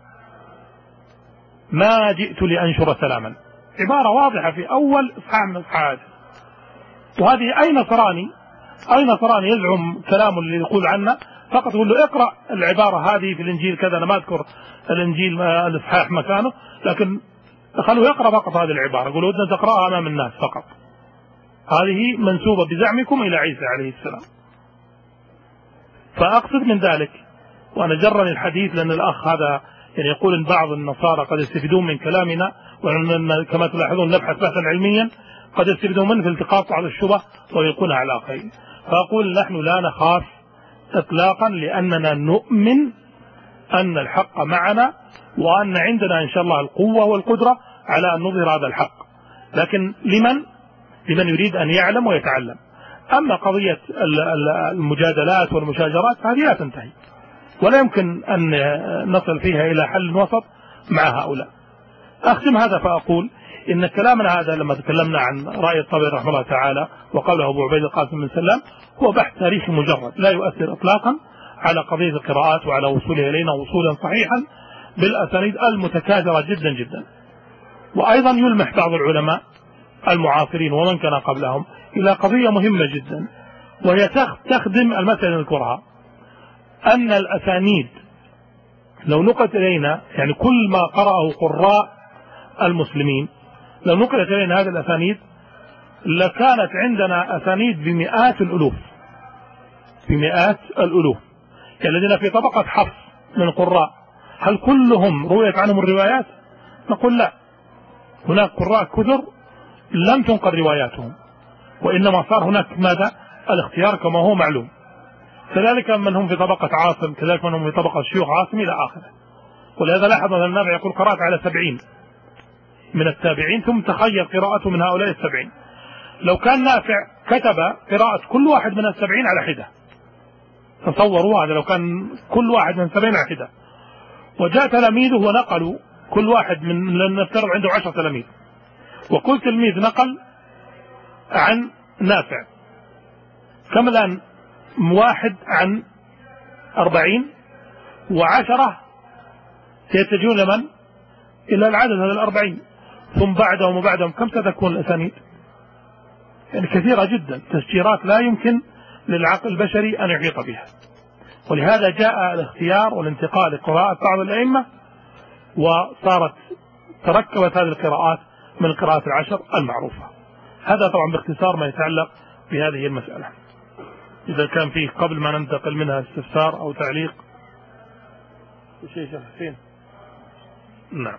ما جئت لأنشر سلاما. عبارة واضحة في أول إصحاح من الإصحاحات. وهذه أي نصراني يزعم كلام اللي يقول عنه فقط يقول له اقرأ العبارة هذه في الإنجيل كذا. أنا ما أذكر الإنجيل الإصحاح مكانه، لكن خلوه يقرأ فقط هذه العبارة، يقولوا بدنا تقرأها أمام الناس فقط. هذه منسوبة بزعمكم إلى عيسى عليه السلام. فأقصد من ذلك، وأنا جرني الحديث لأن الأخ هذا يعني يقول إن بعض النصارى قد يستفيدون من كلامنا، وأن كما تلاحظون نبحث بحثا علميا قد يستفيدون منه في التقاط بعض الشبه ويلقونها على الآخرين. فأقول نحن لا نخاف إطلاقا، لأننا نؤمن أن الحق معنا، وأن عندنا إن شاء الله القوة والقدرة على أن نظهر هذا الحق. لكن لمن يريد أن يعلم ويتعلم. أما قضية المجادلات والمشاجرات هذه لا تنتهي، ولا يمكن أن نصل فيها إلى حل وسط مع هؤلاء. أختم هذا فأقول إن كلامنا هذا لما تكلمنا عن رأي الطبري رحمه الله تعالى وقوله أبو عبيد القاسم بن سلام هو بحث تاريخي مجرد، لا يؤثر إطلاقا على قضية القراءات وعلى وصولها إلينا وصولا صحيحا بالأسانيد المتكاثرة جدا جدا. وأيضا يلمح بعض العلماء المعاصرين ومن كان قبلهم إلى قضية مهمة جدا، وهي تخدم المسألة نذكرها، أن الأسانيد لو نقلت إلينا، يعني كل ما قرأه قراء المسلمين لو نقلت إلينا هذه الأسانيد لكانت عندنا أسانيد بمئات الألوف، يعني الذين في طبقة حفص من القراء هل كلهم رويت عنهم الروايات؟ نقول لا، هناك قراء كثر لم تنقل رواياتهم، وإنما صار هناك ماذا؟ الاختيار كما هو معلوم. كذلك من هم في طبقة عاصم، كذلك من هم في طبقة شيوخ عاصم إلى آخره. ولهذا لاحظ أن النافع يقول قرأت على 70 من التابعين ثم تخير قراءته من هؤلاء 70. لو كان نافع كتب قراءة كل واحد من 70 على حدة، تصوروا هذا لو كان كل واحد من 70 على حدة، وجاء تلاميذه ونقلوا كل واحد من نفترض عنده 10 تلاميذ، وكل تلميذ نقل عن نافع، كم الآن؟ واحد عن 40 و10 سيتجون لمن؟ إلى العدد هذا 40، ثم بعدهم وبعدهم كم ستكون الأسانيد؟ يعني كثيرة جدا، تسجيرات لا يمكن للعقل البشري أن يحيط بها. ولهذا جاء الاختيار والانتقال لقراءة بعض الأئمة، وصارت تركبت هذه القراءات من القراءات 10 المعروفة. هذا طبعا باختصار ما يتعلق بهذه المسألة. إذا كان فيه قبل ما ننتقل منها استفسار أو تعليق شيء حسين. نعم.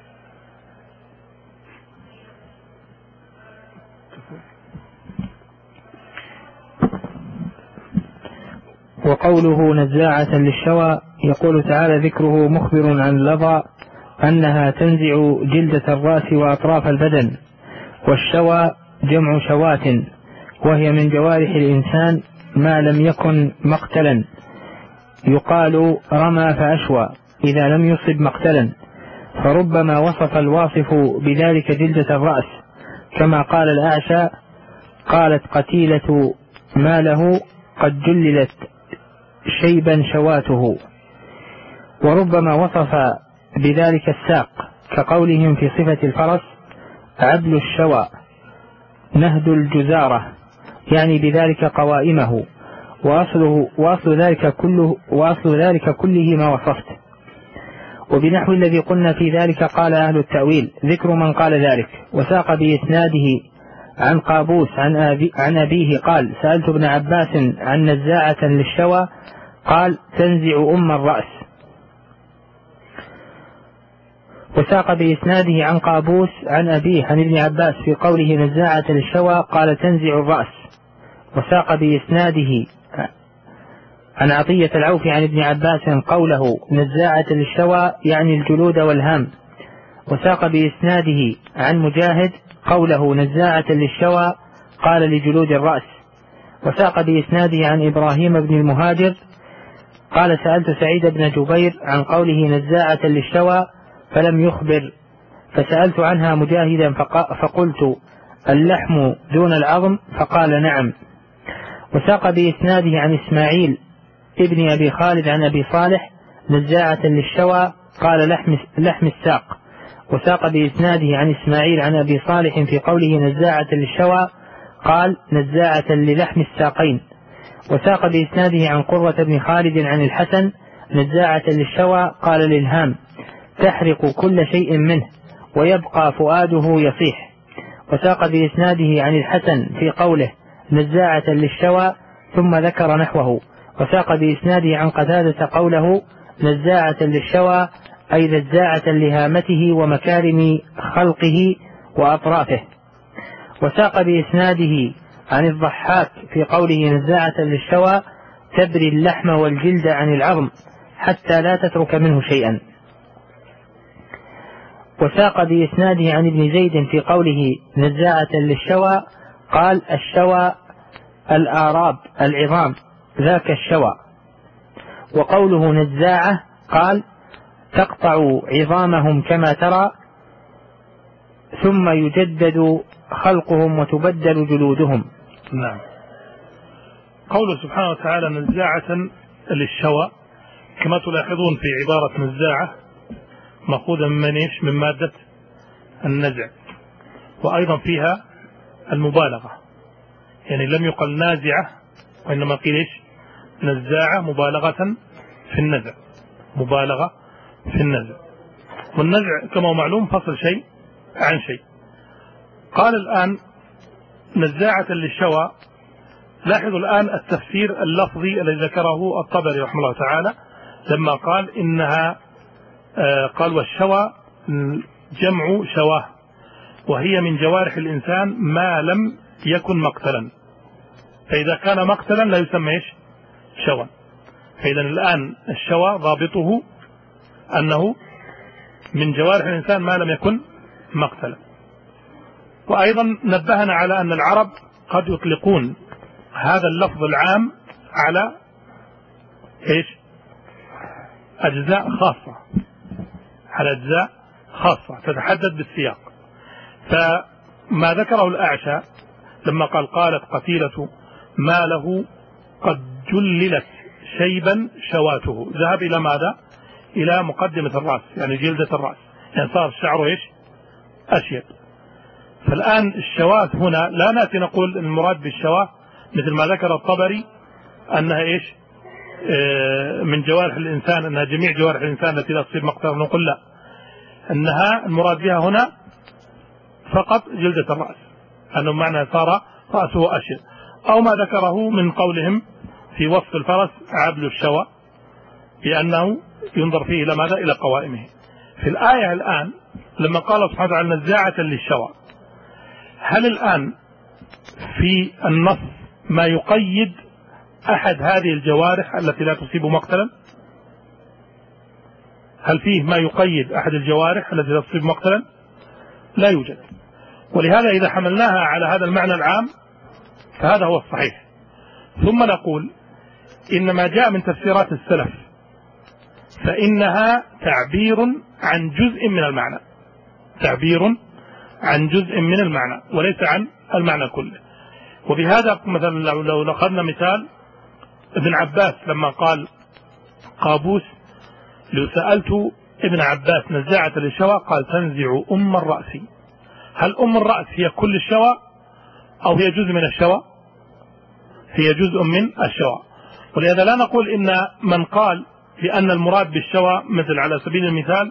وقوله نزاعة للشوى يقول تعالى ذكره مخبر عن اللظى أنها تنزع جلدة الرأس وأطراف البدن، والشوى جمع شواة وهي من جوارح الإنسان ما لم يكن مقتلا، يقال رمى فأشوى إذا لم يصب مقتلا، فربما وصف الواصف بذلك جلدة الرأس كما قال الأعشى قالت قتيلة ما له قد جللت شيبا شواته. وربما وصف بذلك الساق كقولهم في صفة الفرس عبل الشوى نهد الجزارة، يعني بذلك قوائمه، وأصل ذلك كله ما وصفت. وبنحو الذي قلنا في ذلك قال أهل التأويل ذكر من قال ذلك. وساق بإسناده عن قابوس عن أبيه قال سألت ابن عباس عن نزاعة للشوى قال تنزع الرأس. وساق بإسناده عن قابوس عن أبيه عن ابن عباس في قوله نزاعة للشوى قال تنزع الرأس. وساق بإسناده عن عطية العوف عن ابن عباس قوله نزاعة للشوى يعني الجلود والهام. وساق بإسناده عن مجاهد قوله نزاعة للشوى قال لجلود الرأس. وساق بإسناده عن إبراهيم بن المهاجر قال سألت سعيد بن جبير عن قوله نزاعة للشوى فلم يخبر، فسألت عنها مجاهدا فقلت اللحم دون العظم فقال نعم. وساق بإسناده عن إسماعيل ابن أبي خالد عن أبي صالح نزاعة للشوى قال لحم الساق. وساق بإسناده عن إسماعيل عن أبي صالح في قوله نزاعة للشوى قال نزاعة للحم الساقين. وساق بإسناده عن قرة بن خالد عن الحسن نزاعة للشوى قال للهام تحرق كل شيء منه ويبقى فؤاده يصيح. وساق بإسناده عن الحسن في قوله نزاعة للشوى ثم ذكر نحوه. وساق بإسناده عن قتادة قوله نزاعة للشوى أي نزاعة لهامته ومكارم خلقه وأطرافه. وساق بإسناده عن الضحاك في قوله نزاعة للشوى تبري اللحم والجلد عن العظم حتى لا تترك منه شيئا. وساق بإسناده عن ابن زيد في قوله نزاعة للشوى قال الشوى الآراب العظام ذاك الشوى. وقوله نزاعة قال تقطع عظامهم كما ترى ثم يجدد خلقهم وتبدل جلودهم. نعم. قوله سبحانه وتعالى نزاعة للشوى كما تلاحظون في عبارة نزاعة مأخوذة من مادة النزع، وأيضا فيها المبالغة، يعني لم يقل نازعة وإنما قيل إيش نزاعة مبالغة في النزع، مبالغة في النزع. والنزع كما هو معلوم فصل شيء عن شيء. قال الآن نزاعة للشوى. لاحظوا الآن التفسير اللفظي الذي ذكره الطبري رحمه الله تعالى لما قال إنها قال والشوى جمع شواه وهي من جوارح الإنسان ما لم يكن مقتلا، فإذا كان مقتلا لا يسمى إيش شوى. فإذا الآن الشوى ضابطه أنه من جوارح الإنسان ما لم يكن مقتلا. وأيضا نبهنا على أن العرب قد يطلقون هذا اللفظ العام على إيش أجزاء خاصة، على أجزاء خاصة تتحدد بالسياق. فما ذكره الأعشى لما قالت قتيلة ما له قد جللت شيبا شواته، ذهب إلى ماذا؟ إلى مقدمة الرأس، يعني جلدة الرأس، يعني صار الشعر إيش أشيب. فالآن الشوات هنا لا نأتي نقول المراد بالشوات مثل ما ذكر الطبري أنها إيش من جوارح الإنسان، أنها جميع جوارح الإنسان التي لا تصيب مقتلا، نقول لا، أنها المراد بها هنا فقط جلدة الرأس، أنه معنى صار رأسه أشيب. أو ما ذكره من قولهم في وصف الفرس عبل الشوى بأنه ينظر فيه إلى ماذا؟ إلى قوائمه. في الآية الآن لما قال سبحانه وتعالى نزاعة للشوى، هل الآن في النص ما يقيد أحد هذه الجوارح التي لا تصيب مقتلا؟ هل فيه ما يقيد أحد الجوارح التي لا تصيب مقتلا؟ لا يوجد. ولهذا إذا حملناها على هذا المعنى العام فهذا هو الصحيح. ثم نقول إن ما جاء من تفسيرات السلف فإنها تعبير عن جزء من المعنى، تعبير عن جزء من المعنى وليس عن المعنى كله. وبهذا مثلا لو أخذنا مثال ابن عباس لما قال قابوس لو سألت ابن عباس نزاعة للشوى قال تنزع الرأس. هل الرأس هي كل الشوى أو هي جزء من الشوى؟ هي جزء من الشوى. ولهذا لا نقول إن من قال بأن المراد بالشوى مثل على سبيل المثال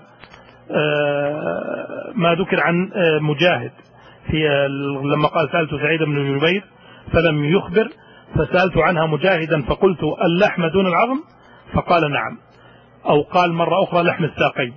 ما ذكر عن مجاهد في لما قال سألت سعيد بن جبير فلم يخبر فسألت عنها مجاهدا فقلت اللحم دون العظم فقال نعم، أو قال مرة أخرى لحم الساقين،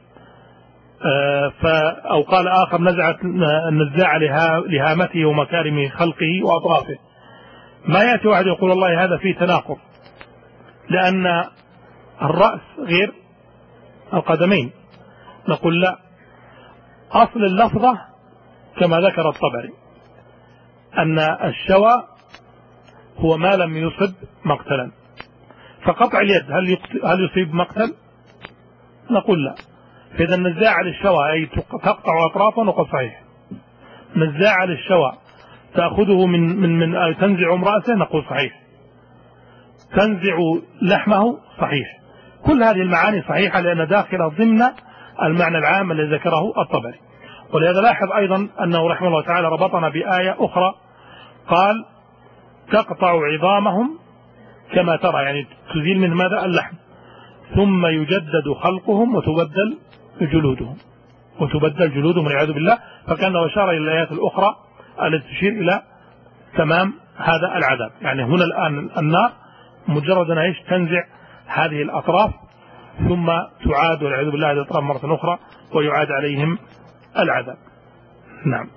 أو قال آخر نزعت النزاع لهامته ومكارم خلقه وأطرافه. ما يأتي واحد يقول والله هذا فيه تناقض، لأن الرأس غير القدمين. نقول لا، أصل اللفظة كما ذكر الطبري أن الشوى هو ما لم يصب مقتلا، فقطع اليد هل يصيب مقتل؟ نقول لا. فإذا النزاع للشوى أي تقطع أطرافه نقول صحيح. نزاع للشوى تأخذه من تنزع رأسه نقول صحيح. تنزع لحمه صحيح. كل هذه المعاني صحيحة لأن داخلة ضمن المعنى العام الذي ذكره الطبري. ولهذا لاحظ أيضا أنه رحمه الله تعالى ربطنا بآية أخرى قال تقطع عظامهم كما ترى، يعني تزيل من ماذا؟ اللحم، ثم يجدد خلقهم وتبدل جلودهم والعياذ بالله. فكأنه أشار إلى الآيات الأخرى التي تشير إلى تمام هذا العذاب. يعني هنا الآن النار مجرد أنها تنزع هذه الأطراف ثم تعاد والعياذ بالله هذه الأطراف مرة أخرى ويعاد عليهم العذاب. نعم.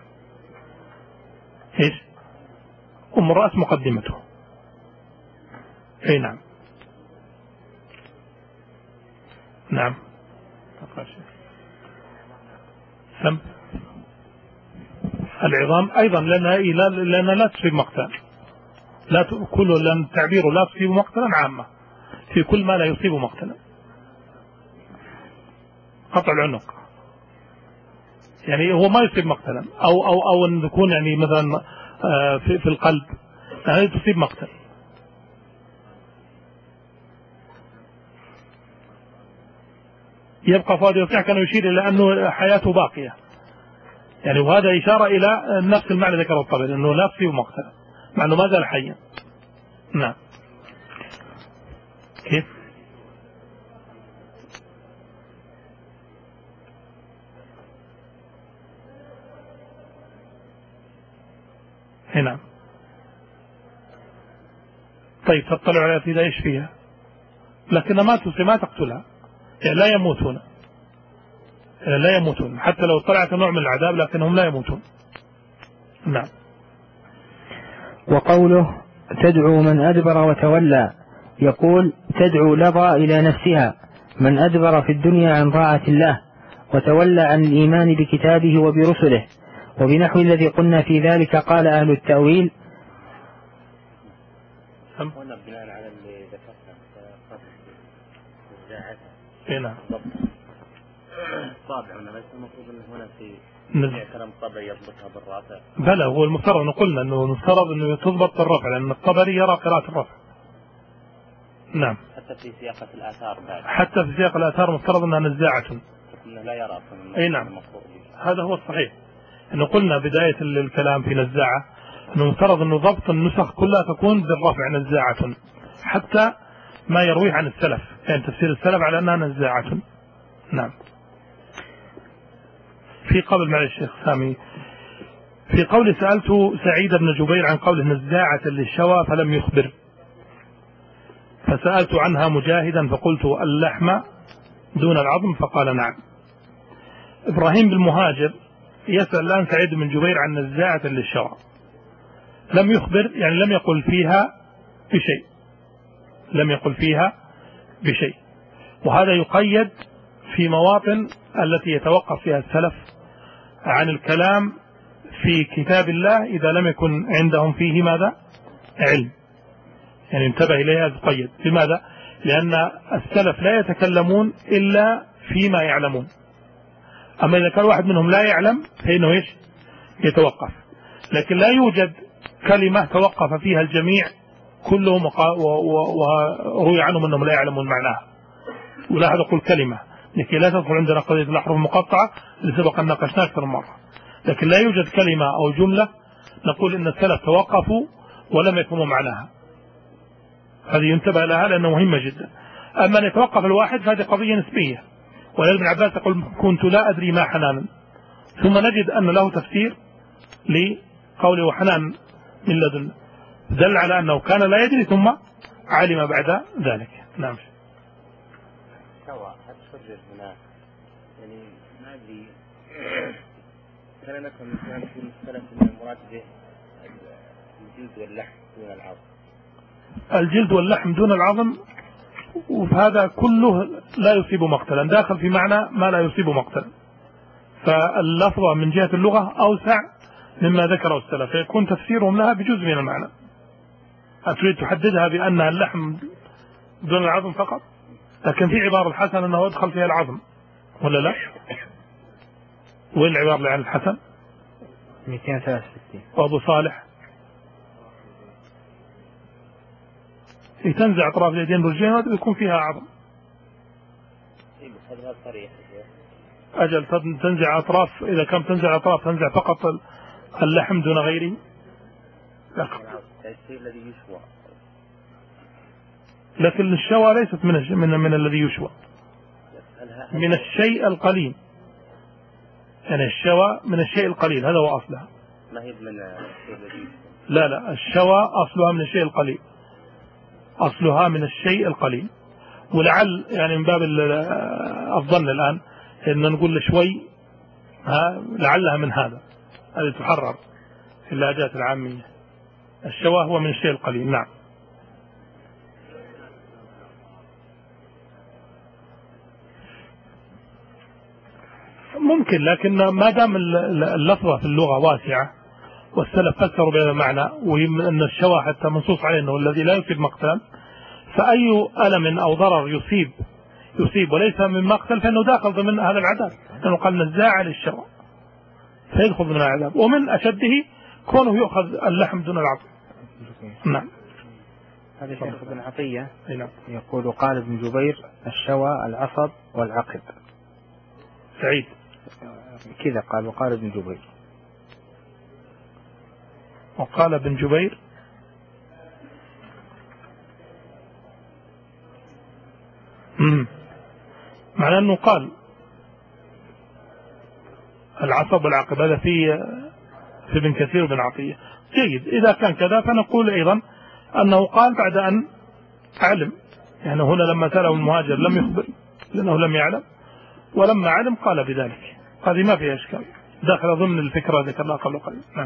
ايش؟ الرأس مقدمته. اي نعم. نعم. سم العظام أيضا لأنها لا تصيب مقتلا، لأن تعبيره لا تصيب مقتلا عامة في كل ما لا يصيب مقتلا. قطع العنق يعني هو ما يصيب مقتلا، أو أن يكون يعني مثلا في القلب هذه تصيب مقتل. يبقى فؤاد يطيع كان يشير إلى أنه حياته باقية يعني، وهذا إشارة إلى نفس المعنى ذكره الطبري أنه لا تصيب مقتلا مع أنه ما زال حيا. نعم. كيف؟ هنا طيب تطلع على في ايش فيها، لكن ما تقتلها يعني لا يموتون حتى لو طلعت نوع من العذاب لكنهم لا يموتون. نعم. وقوله تدعو من أدبر وتولى، يقول تدعو لظى إلى نفسها من أدبر في الدنيا عن طاعة الله وتولى عن الإيمان بكتابه وبرسله، وبنحو الذي قلنا في ذلك قال أهل التأويل. هنا بناء على اللي ذكرته هنا الطابع هنا ليس المفروض انه هنا في كلام الطبري يضبطها بالرافع. بلى هو المفترض قلنا انه المفترض انه تضبط بالرفع لان الطبري يرى قراءة الرفع. نعم. حتى في سياقة الآثار بعد. حتى في سياق الآثار مفترض انها نزاعة. انه لا يرى اصلا. اي نعم. هذا هو الصحيح. انه قلنا بداية الكلام في نزاعة انه مفترض انه ضبط النسخ كلها تكون بالرفع نزاعة حتى ما يرويه عن السلف، يعني تفسير السلف على انها نزاعة. نعم. في قول مع الشيخ سامي في قول سألت سعيد بن جبير عن قوله نزاعة للشوى فلم يخبر، فسألت عنها مجاهدا فقلت اللحم دون العظم فقال نعم. إبراهيم بالمهاجر يسأل الآن سعيد بن جبير عن نزاعة للشوى، لم يخبر يعني لم يقل فيها بشيء، وهذا يقيد في مواطن التي يتوقف فيها السلف عن الكلام في كتاب الله إذا لم يكن عندهم فيه ماذا؟ علم، يعني انتبه إليها تقيد. لماذا؟ لأن السلف لا يتكلمون إلا فيما يعلمون، أما إذا كان واحد منهم لا يعلم فإنه يتوقف، لكن لا يوجد كلمة توقف فيها الجميع كلهم وروي عنهم أنهم لا يعلمون معناها، ولاحظ أقول كلمة لكي لا تدخل عندنا قضية الأحرف المقطعة اللي سبق أن ناقشناها أكثر مرة. لكن لا يوجد كلمة أو جملة نقول إن السلف توقفوا ولم يفهموا معناها. هذه ينتبه لها لأنه مهمة جدا. أما أن يتوقف الواحد فهذه قضية نسبية. ولذلك ابن عباس يقول كنت لا أدري ما حنانا، ثم نجد أن له تفسير لقوله وحنان من لدن، دل على أنه كان لا يدري ثم علم بعد ذلك. نعم. سواء هتفرج هنا يعني ما أدري كان لكم مثلا في مسألة من المراد به الجلد واللحم دون العظم. الجلد واللحم دون العظم، وهذا كله لا يصيب مقتلا، داخل في معنى ما لا يصيب مقتلا. فاللفظة من جهة اللغة أوسع مما ذكره السلف، فيكون تفسيرهم لها بجزء من المعنى. أتريد تحددها بأنها اللحم دون العظم فقط؟ لكن في عبارة الحسن أنه يدخل فيها العظم ولا لا؟ وين العبارة اللي عن الحسن؟ 263. وأبو صالح تنزع أطراف اليدين والرجلين يكون فيها عظم. أجل تنزع أطراف، إذا كان تنزع أطراف تنزع فقط اللحم دون غيره. لكن الشوى ليست من الذي يشوى، من الشيء القليل. يعني الشوى من الشيء القليل، هذا هو أصلها. ما هي من الشيء الذي لا الشوى أصلها من الشيء القليل، أصلها من الشيء القليل. ولعل يعني من باب الظن الآن إن نقول شوي لعلها من هذا، هذه تحرر في اللهجات العامية. الشوى هو من الشيء القليل. نعم. ممكن، لكن ما دام اللفظة في اللغة واسعة والسلف فسروا بهذا المعنى، وأن الشوى حتى منصوص عليه أنه الذي لا يصيب مقتلا، فأي ألم أو ضرر يصيب وليس من مقتل فإنه داخل ضمن هذا العذاب، لأنه قال نزاع للشوى فيدخل ضمن العذاب، ومن أشده كونه يؤخذ اللحم دون العظم. نعم. هذا شيخ ابن عطية يقول قال ابن جبير الشوى العصب والعقب. سعيد كذا قال، وقال ابن جبير. وقال ابن جبير معنى أنه قال العصب والعقب، هذا في ابن كثير وابن عطية. جيد، إذا كان كذا فنقول أيضا أنه قال بعد أن علم، يعني هنا لما سأله المهاجر لم يخبر لأنه لم يعلم، ولما علم قال بذلك. هذه ما فيها إشكال، داخل ضمن الفكرة ذكرناها قبل قليل. نعم.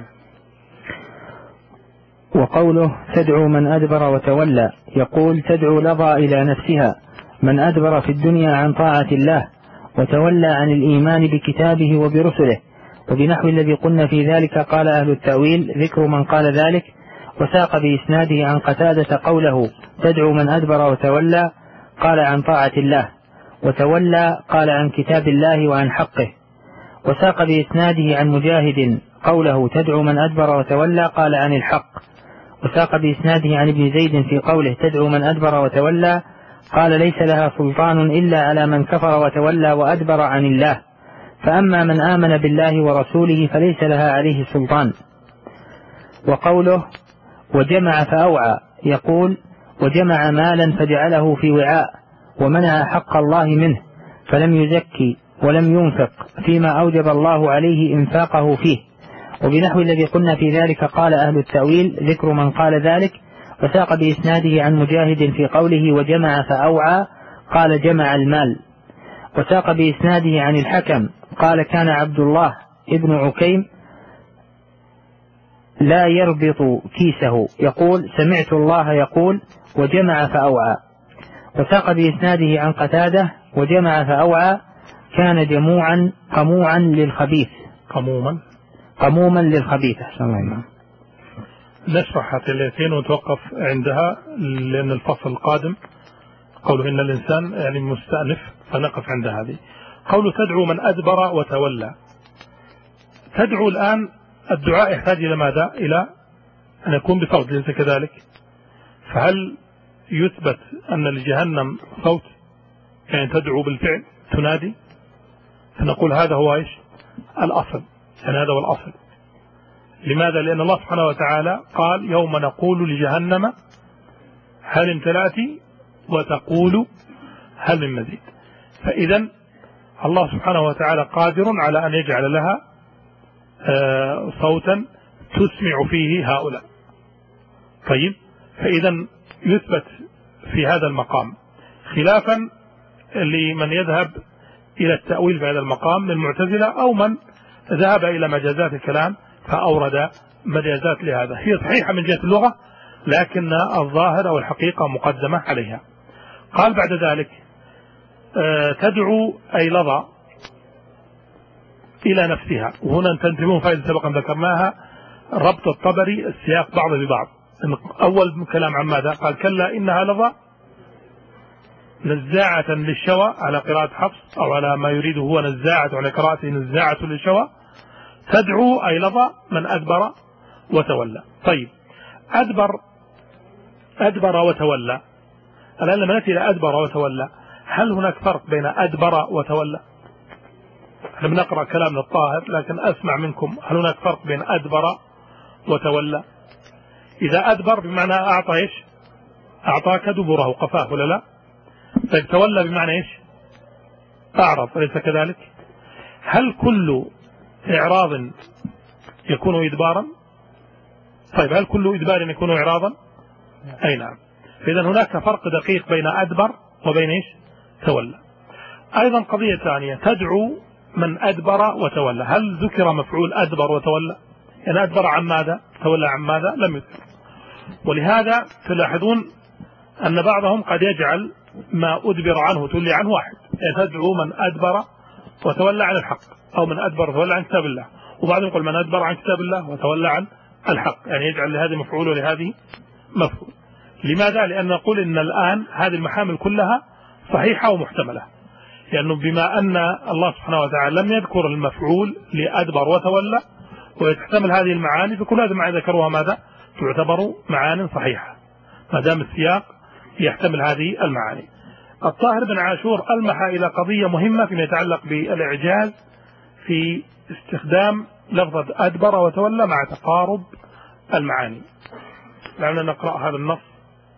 وقوله تدعو من أدبر وتولى، يقول تدعو لظى إلى نفسها من أدبر في الدنيا عن طاعة الله وتولى عن الإيمان بكتابه وبرسله. وبنحو الذي قلنا في ذلك قال أهل التأويل ذكر من قال ذلك، وساق بإسناده عن قتادة قوله تدعو من أدبر وتولى قال عن طاعة الله، وتولى قال عن كتاب الله وعن حقه. وساق بإسناده عن مجاهد قوله تدعو من أدبر وتولى قال عن الحق. وساق بإسناده عن ابن زيد في قوله تدعو من أدبر وتولى قال ليس لها سلطان إلا على من كفر وتولى وأدبر عن الله، فأما من آمن بالله ورسوله فليس لها عليه سلطان. وقوله وجمع فأوعى، يقول وجمع مالا فجعله في وعاء ومنع حق الله منه، فلم يزكي ولم ينفق فيما أوجب الله عليه إنفاقه فيه. وبنحو الذي قلنا في ذلك قال أهل التأويل ذكر من قال ذلك. وساق بإسناده عن مجاهد في قوله وجمع فأوعى قال جمع المال. وساق بإسناده عن الحكم قال كان عبد الله ابن عكيم لا يربط كيسه، يقول سمعت الله يقول وجمع فأوعى. وساق بإسناده عن قتادة وجمع فأوعى كان جموعا قموعا للخبيث، قموما للخبيث. نشرح هاتين ونتوقف عندها لأن الفصل القادم قوله إن الإنسان يعني مستأنف، فنقف عند هذه. قوله تدعو من أدبر وتولى، تدعو الآن الدعاء يحتاج إلى ماذا؟ إلى أن يكون بصوت، ليس كذلك؟ فهل يثبت أن لجهنم صوت؟ يعني تدعو بالفعل تنادي، فنقول هذا هو إيش الأصل، يعني هذا هو الأصل. لماذا؟ لأن الله سبحانه وتعالى قال يوم نقول لجهنم هل امتلأت وتقول هل من مزيد. فإذا الله سبحانه وتعالى قادر على أن يجعل لها صوتا تسمع فيه هؤلاء. طيب، فإذا يثبت في هذا المقام، خلافا لمن يذهب إلى التأويل في هذا المقام من المعتزلة أو من ذهب إلى مجازات الكلام فأورد مجازات لهذا. هي صحيحة من جهة اللغة، لكن الظاهر أو الحقيقة مقدمة عليها. قال بعد ذلك تدعو أي لظى إلى نفسها. وهنا تنتبهون فائدة سبقا ذكرناها، ربط الطبري السياق بعض ببعض. أول كلام عن ماذا؟ قال كلا إنها لظى نزاعة للشوى على قراءة حفص، أو على ما يريده هو نزاعة، على قراءته نزاعة للشوى. تدعو أي لظى من أدبر وتولى. طيب، أدبر وتولى. الآن لما نأتي إلى أدبر وتولى، هل هناك فرق بين أدبر وتولى؟ احنا بنقرأ كلام الطاهر، لكن أسمع منكم هل هناك فرق بين أدبر وتولى؟ إذا أدبر بمعنى أعطى إيش؟ أعطاك دبره قفاه ولا لا؟ طيب، تولى بمعنى إيش؟ أعرض، أليس كذلك؟ هل كل إعراض يكون إدبارا؟ طيب، هل كل إدبار يكون إعراضا؟ أي نعم. فإذا هناك فرق دقيق بين أدبر وبين إيش؟ تولى. أيضا قضية ثانية، تدعو من أدبر وتولى. هل ذكر مفعول أدبر وتولى؟ يعني أدبر عن ماذا؟ تولى عن ماذا؟ لم يذكر. ولهذا تلاحظون أن بعضهم قد يجعل ما أدبر عنه تولي عنه واحد، يعني تدعو من أدبر وتولى عن الحق، أو من أدبر وتولى عن كتاب الله. وبعضهم يقول من أدبر عن كتاب الله وتولى عن الحق، يعني يجعل لهذه مفعول ولهذه مفعول. لماذا؟ لأن نقول إن الآن هذه المحامل كلها صحيحة ومحتملة، لأنه بما أن الله سبحانه وتعالى لم يذكر المفعول لأدبر وتولى ويتحتمل هذه المعاني، فكل هذه المعاني ذكروها ماذا؟ تعتبر معاني صحيحة ما دام السياق يحتمل هذه المعاني. الطاهر بن عاشور ألمح إلى قضية مهمة فيما يتعلق بالإعجاز في استخدام لفظة أدبر وتولى مع تقارب المعاني. لعلنا نقرأ هذا النص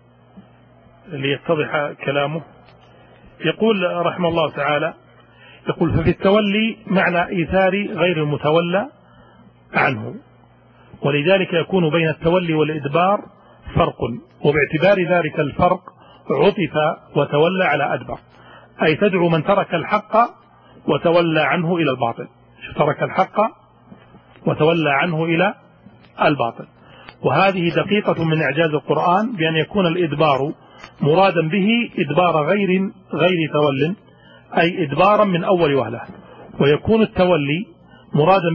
ليتضح كلامه. يقول رحمه الله تعالى، يقول ففي التولي معنى إيثار غير المتولى عنه، ولذلك يكون بين التولي والإدبار فرق، وباعتبار ذلك الفرق عطف وتولى على أدبر، أي تدعو من ترك الحق وتولى عنه إلى الباطل. ترك الحق وتولى عنه إلى الباطل. وهذه دقيقة من إعجاز القرآن، بأن يكون الإدبار مرادا به إدبار غير تول، أي إدبارا من أول وهلة، ويكون التولي مرادا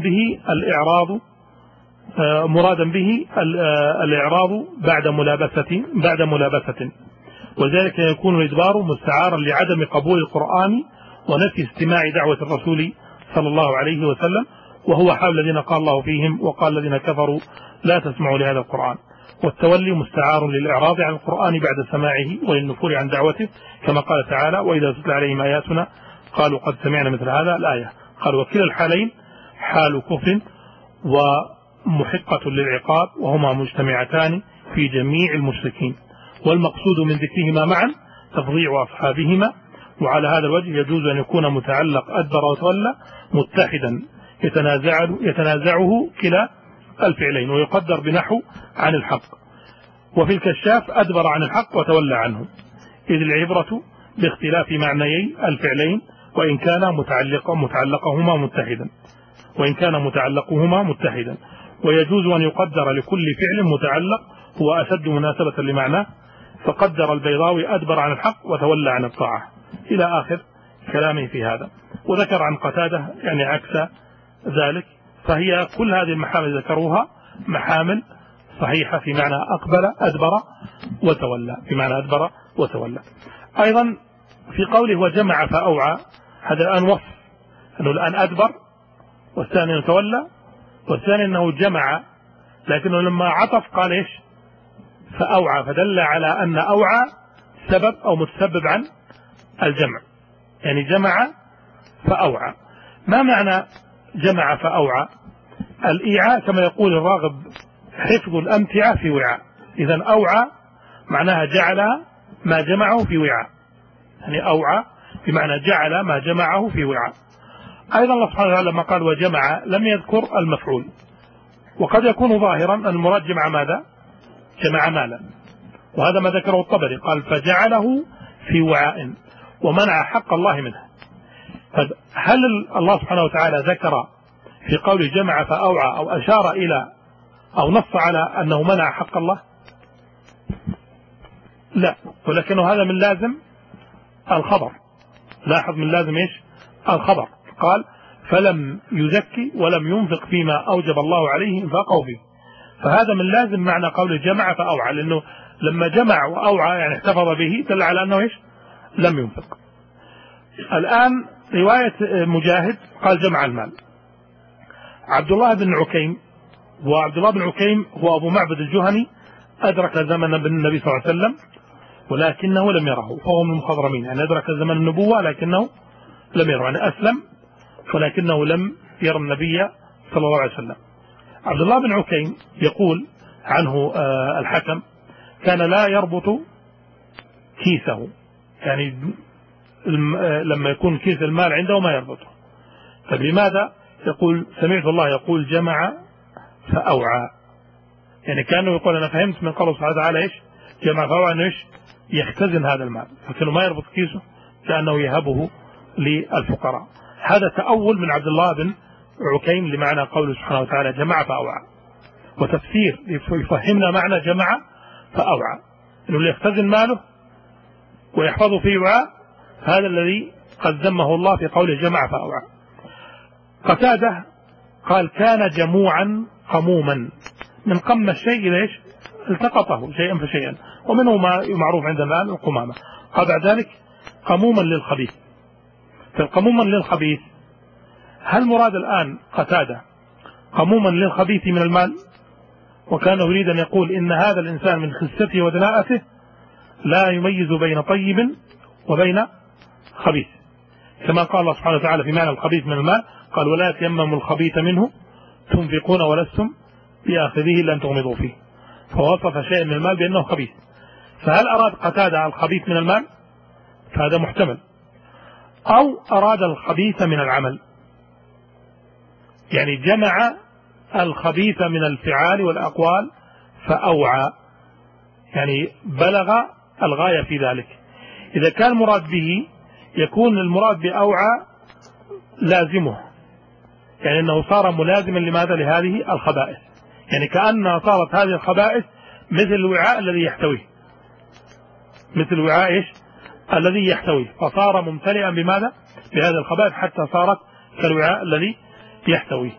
به الإعراض بعد ملابسة، وذلك يكون الإدبار مستعارا لعدم قبول القرآن ونفي استماع دعوة الرسول صلى الله عليه وسلم، وهو حال الذين قال الله فيهم وقال الذين كفروا لا تسمعوا لهذا القرآن. والتولي مستعار للإعراض عن القرآن بعد سماعه وللنفور عن دعوته، كما قال تعالى وإذا تتلى عليهم آياتنا قالوا قد سمعنا مثل هذا الآية. قال وكلا الحالين حال كفر ومحقة للعقاب، وهما مجتمعتان في جميع المشركين، والمقصود من ذكرهما معا تفضيع أصحابهما. وعلى هذا الوجه يجوز أن يكون متعلق أدبر وتولى متحدا يتنازعه كلا الفعلين، ويقدر بنحو عن الحق. وفي الكشاف أدبر عن الحق وتولى عنه، إذ العبرة باختلاف معنيي الفعلين وإن كان متعلقهما متحدا، ويجوز أن يقدر لكل فعل متعلق هو أشد مناسبة لمعناه، فقدر البيضاوي أدبر عن الحق وتولى عن الطاعة إلى آخر كلامه في هذا. وذكر عن قتادة يعني عكس ذلك. فهي كل هذه المحامل ذكروها محامل صحيحة في معنى أدبر وتولى. أيضا في قوله وجمع فأوعى، هذا الآن وصف أنه الآن أدبر، والثاني تولى، والثاني أنه جمع، لكنه لما عطف قال إيش؟ فأوعى، فدل على أن أوعى سبب أو متسبب عن الجمع. يعني جمع فأوعى. ما معنى جمع فأوعى؟ الإيعاء كما يقول الراغب حفظ الأمتعة في وعاء. إذن أوعى معناها جعل ما جمعه في وعاء، يعني أوعى بمعنى جعل ما جمعه في وعاء. أيضا الله سبحانه وتعالى لما قال وجمع لم يذكر المفعول، وقد يكون ظاهرا أن المراد جمع ماذا؟ جمع مالا، وهذا ما ذكره الطبري قال فجعله في وعاء ومنع حق الله منه. هل الله سبحانه وتعالى ذكر في قول جمع فأوعى أو أشار إلى أو نص على أنه منع حق الله؟ لا، ولكنه هذا من لازم الخبر. لاحظ من لازم إيش؟ الخبر. قال فلم يزكي ولم ينفق فيما أوجب الله عليه انفاقه فيه، فهذا من لازم معنى قول جمع فأوعى، لأنه لما جمع وأوعى يعني احتفظ به دل على أنه إيش؟ لم ينفق. الآن رواية مجاهد قال جمع المال. عبد الله بن عكيم، وعبد الله بن عكيم هو أبو معبد الجهني، أدرك زمن النبي صلى الله عليه وسلم ولكنه لم يره، فهو من المخضرمين، يعني أدرك زمن النبوة لكنه لم يره، يعني أسلم ولكنه لم يرى النبي صلى الله عليه وسلم. عبد الله بن عكيم يقول عنه الحكم كان لا يربط كيسه، يعني لما يكون كيس المال عنده ما يربطه. طيب لماذا؟ يقول سمعت الله يقول جمع فأوعى، يعني كانه يقول أنا فهمت من قوله سبحانه وتعالى إيش؟ جمع فأوعى أنه إيش؟ يختزن هذا المال، لكنه ما يربط كيسه كأنه يهبه للفقراء. هذا تأول من عبد الله بن عكيم لمعنى قوله سبحانه وتعالى جمع فأوعى، وتفسير يفهمنا معنى جمع فأوعى أنه اللي يختزن ماله ويحفظه في وعاء، هذا الذي قد ذمه الله في قوله جمع فأوعى. قتادة قال كان جموعا قموما، من قم الشيء إلى إيش؟ التقطه شيئا فشيئا، ومنه ما معروف عندنا القمامة. قال بعد ذلك قموما للخبيث. فالقموما للخبيث هل مراد الآن قتادة قموما للخبيث من المال؟ وكان يريد أن يقول إن هذا الإنسان من خسته ودناءته لا يميز بين طيب وبين خبيث، كما قال الله سبحانه وتعالى في معنى الخبيث من المال قال ولا تيمموا الخبيث منه تنفقون ولستم بآخذه إلا أن تغمضوا فيه، فوصف شيء من المال بأنه خبيث. فهل أراد قتادة الخبيث من المال؟ فهذا محتمل. أو أراد الخبيث من العمل، يعني جمع الخبيث من الفعال والأقوال فأوعى، يعني بلغ الغاية في ذلك. إذا كان مراد به يكون المراد بأوعى لازمه، يعني أنه صار ملازما لماذا؟ لهذه الخبائث، يعني كأنها صارت هذه الخبائث مثل الوعاء الذي يحتويه، مثل الوعاء إيش؟ الذي يحتويه، فصار ممتلئا بماذا؟ بهذه الخبائث حتى صارت كالوعاء الذي يحتويه.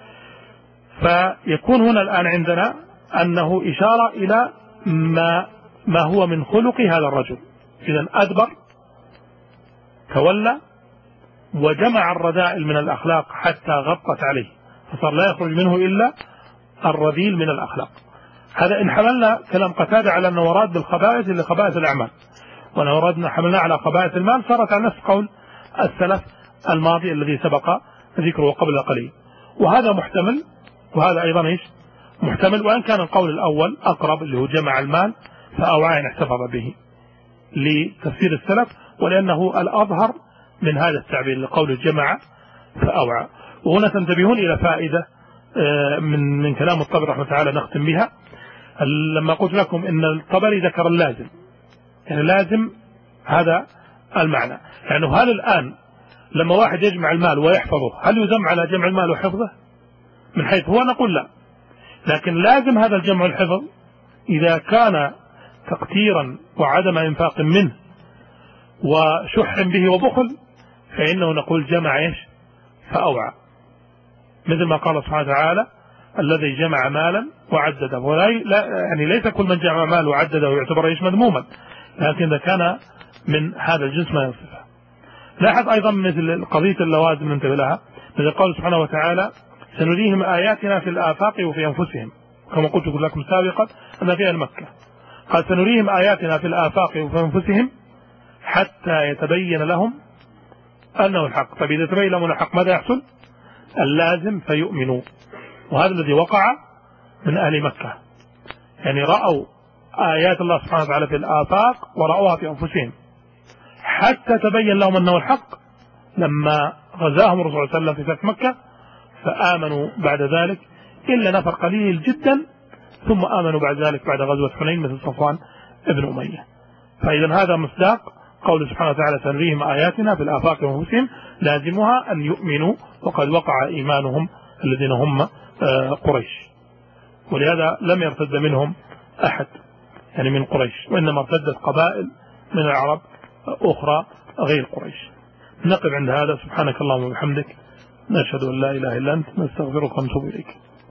فيكون هنا الآن عندنا أنه إشارة إلى ما هو من خلق هذا الرجل. إذن أدبر، تولى، وجمع الرذائل من الأخلاق حتى غطت عليه، فصار لا يخرج منه إلا الرذيل من الأخلاق. هذا إن حملنا كلام قتادة على أنه وراد بالخبائث اللي خبائث الأعمال، وأن وردنا حملنا على خبائث المال، صارت على نفس قول السلف الماضي الذي سبق ذكره قبل قليل. وهذا محتمل، وهذا أيضا إيش؟ محتمل، وأن كان القول الأول أقرب اللي هو جمع المال فأوعى احتفظ به لتفسير السلف، ولأنه الأظهر من هذا التعبير لقول جمع فأوعى. وهنا تنتبهون إلى فائدة من كلام الطبري رحمه الله تعالى نختم بها. لما قلت لكم إن الطبري ذكر اللازم، يعني لازم هذا المعنى، يعني هل الآن لما واحد يجمع المال ويحفظه هل يذم على جمع المال وحفظه؟ من حيث هو نقول لا، لكن لازم هذا الجمع والحفظ إذا كان تقتيرا وعدم إنفاق منه وشح به وبخل، فإنه نقول جمع إيش؟ فأوعى، مثل ما قال سبحانه وتعالى الذي جمع مالا وعدده. يعني ليس كل من جمع مال وعدده يعتبر إيش؟ مذموما، لكن إذا كان من هذا الجنس ما يصفه. لاحظ أيضا مثل قضية اللوازم ننتبه لها، مثل قال سبحانه وتعالى سنريهم آياتنا في الآفاق وفي أنفسهم، كما قلت لكم سابقا أن في مكة قال سنريهم آياتنا في الآفاق وفي أنفسهم حتى يتبين لهم أنه الحق. طيب إذا تبين لهم الحق ماذا يحصل؟ اللازم فيؤمنوا. وهذا الذي وقع من أهل مكة، يعني رأوا آيات الله سبحانه وتعالى في الآفاق ورأوها في أنفسهم حتى تبين لهم أنه الحق لما غزاهم الرسول صلى الله عليه وسلم في فتح مكة، فآمنوا بعد ذلك إلا نفر قليل جدا، ثم آمنوا بعد ذلك بعد غزوة حنين مثل صفوان ابن أمية. فإذا هذا مصداق قول سبحانه وتعالى سنريهم آياتنا في الآفاق وأنفسهم، لازمها أن يؤمنوا، وقد وقع إيمانهم الذين هم قريش. ولهذا لم يرتد منهم أحد يعني من قريش، وإنما ارتدت قبائل من العرب أخرى غير قريش. نقف عند هذا. سبحانك اللهم وبحمدك، نشهد أن لا إله إلا أنت، نستغفرك ونتوب إليك.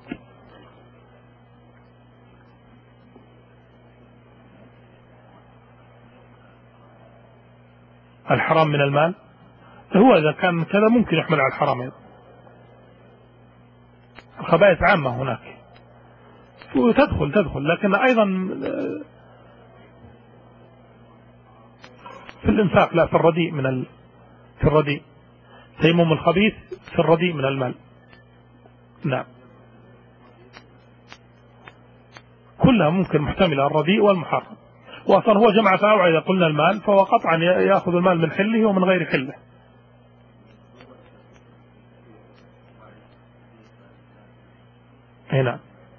الحرام من المال هو إذا كان كذا ممكن يحمل على الحرام أيضا. الخبائث عامة هناك تدخل، لكن أيضا في الإنفاق لا، في الرديء في الرديء، تيمم الخبيث في الرديء من المال. نعم، كلها ممكن محتملة، الرديء والمحرم. وأصلا هو جمع فاوعى، إذا قلنا المال فهو قطعا يأخذ المال من حله ومن غير حله. هنا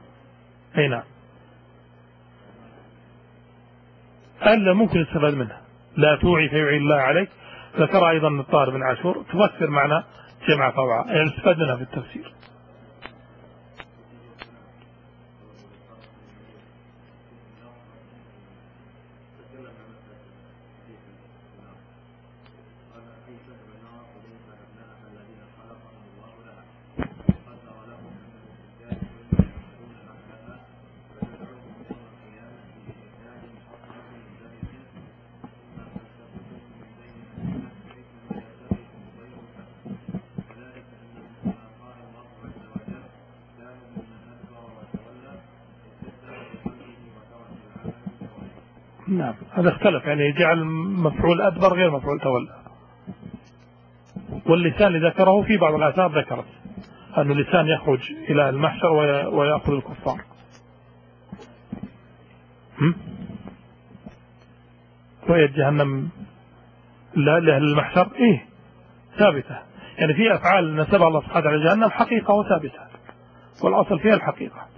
ألا ممكن يستفاد منها، لا توعي فيوعي الله عليك. ذكر أيضا الطاهر بن عاشور تفسر معنى جمع فاوعى، يعني استفاد منها في التفسير. نعم، هذا اختلف، يعني يجعل مفعول أدبر غير مفعول تولى. واللسان ذكره في بعض الآثار، ذكرت أن اللسان يخرج إلى المحشر ويأخذ الكفار. وهي جهنم لأهل المحشر ثابتة، يعني في أفعال نسبها الله سبحانه وتعالى جهنم حقيقة وثابتة، والأصل فيها الحقيقة.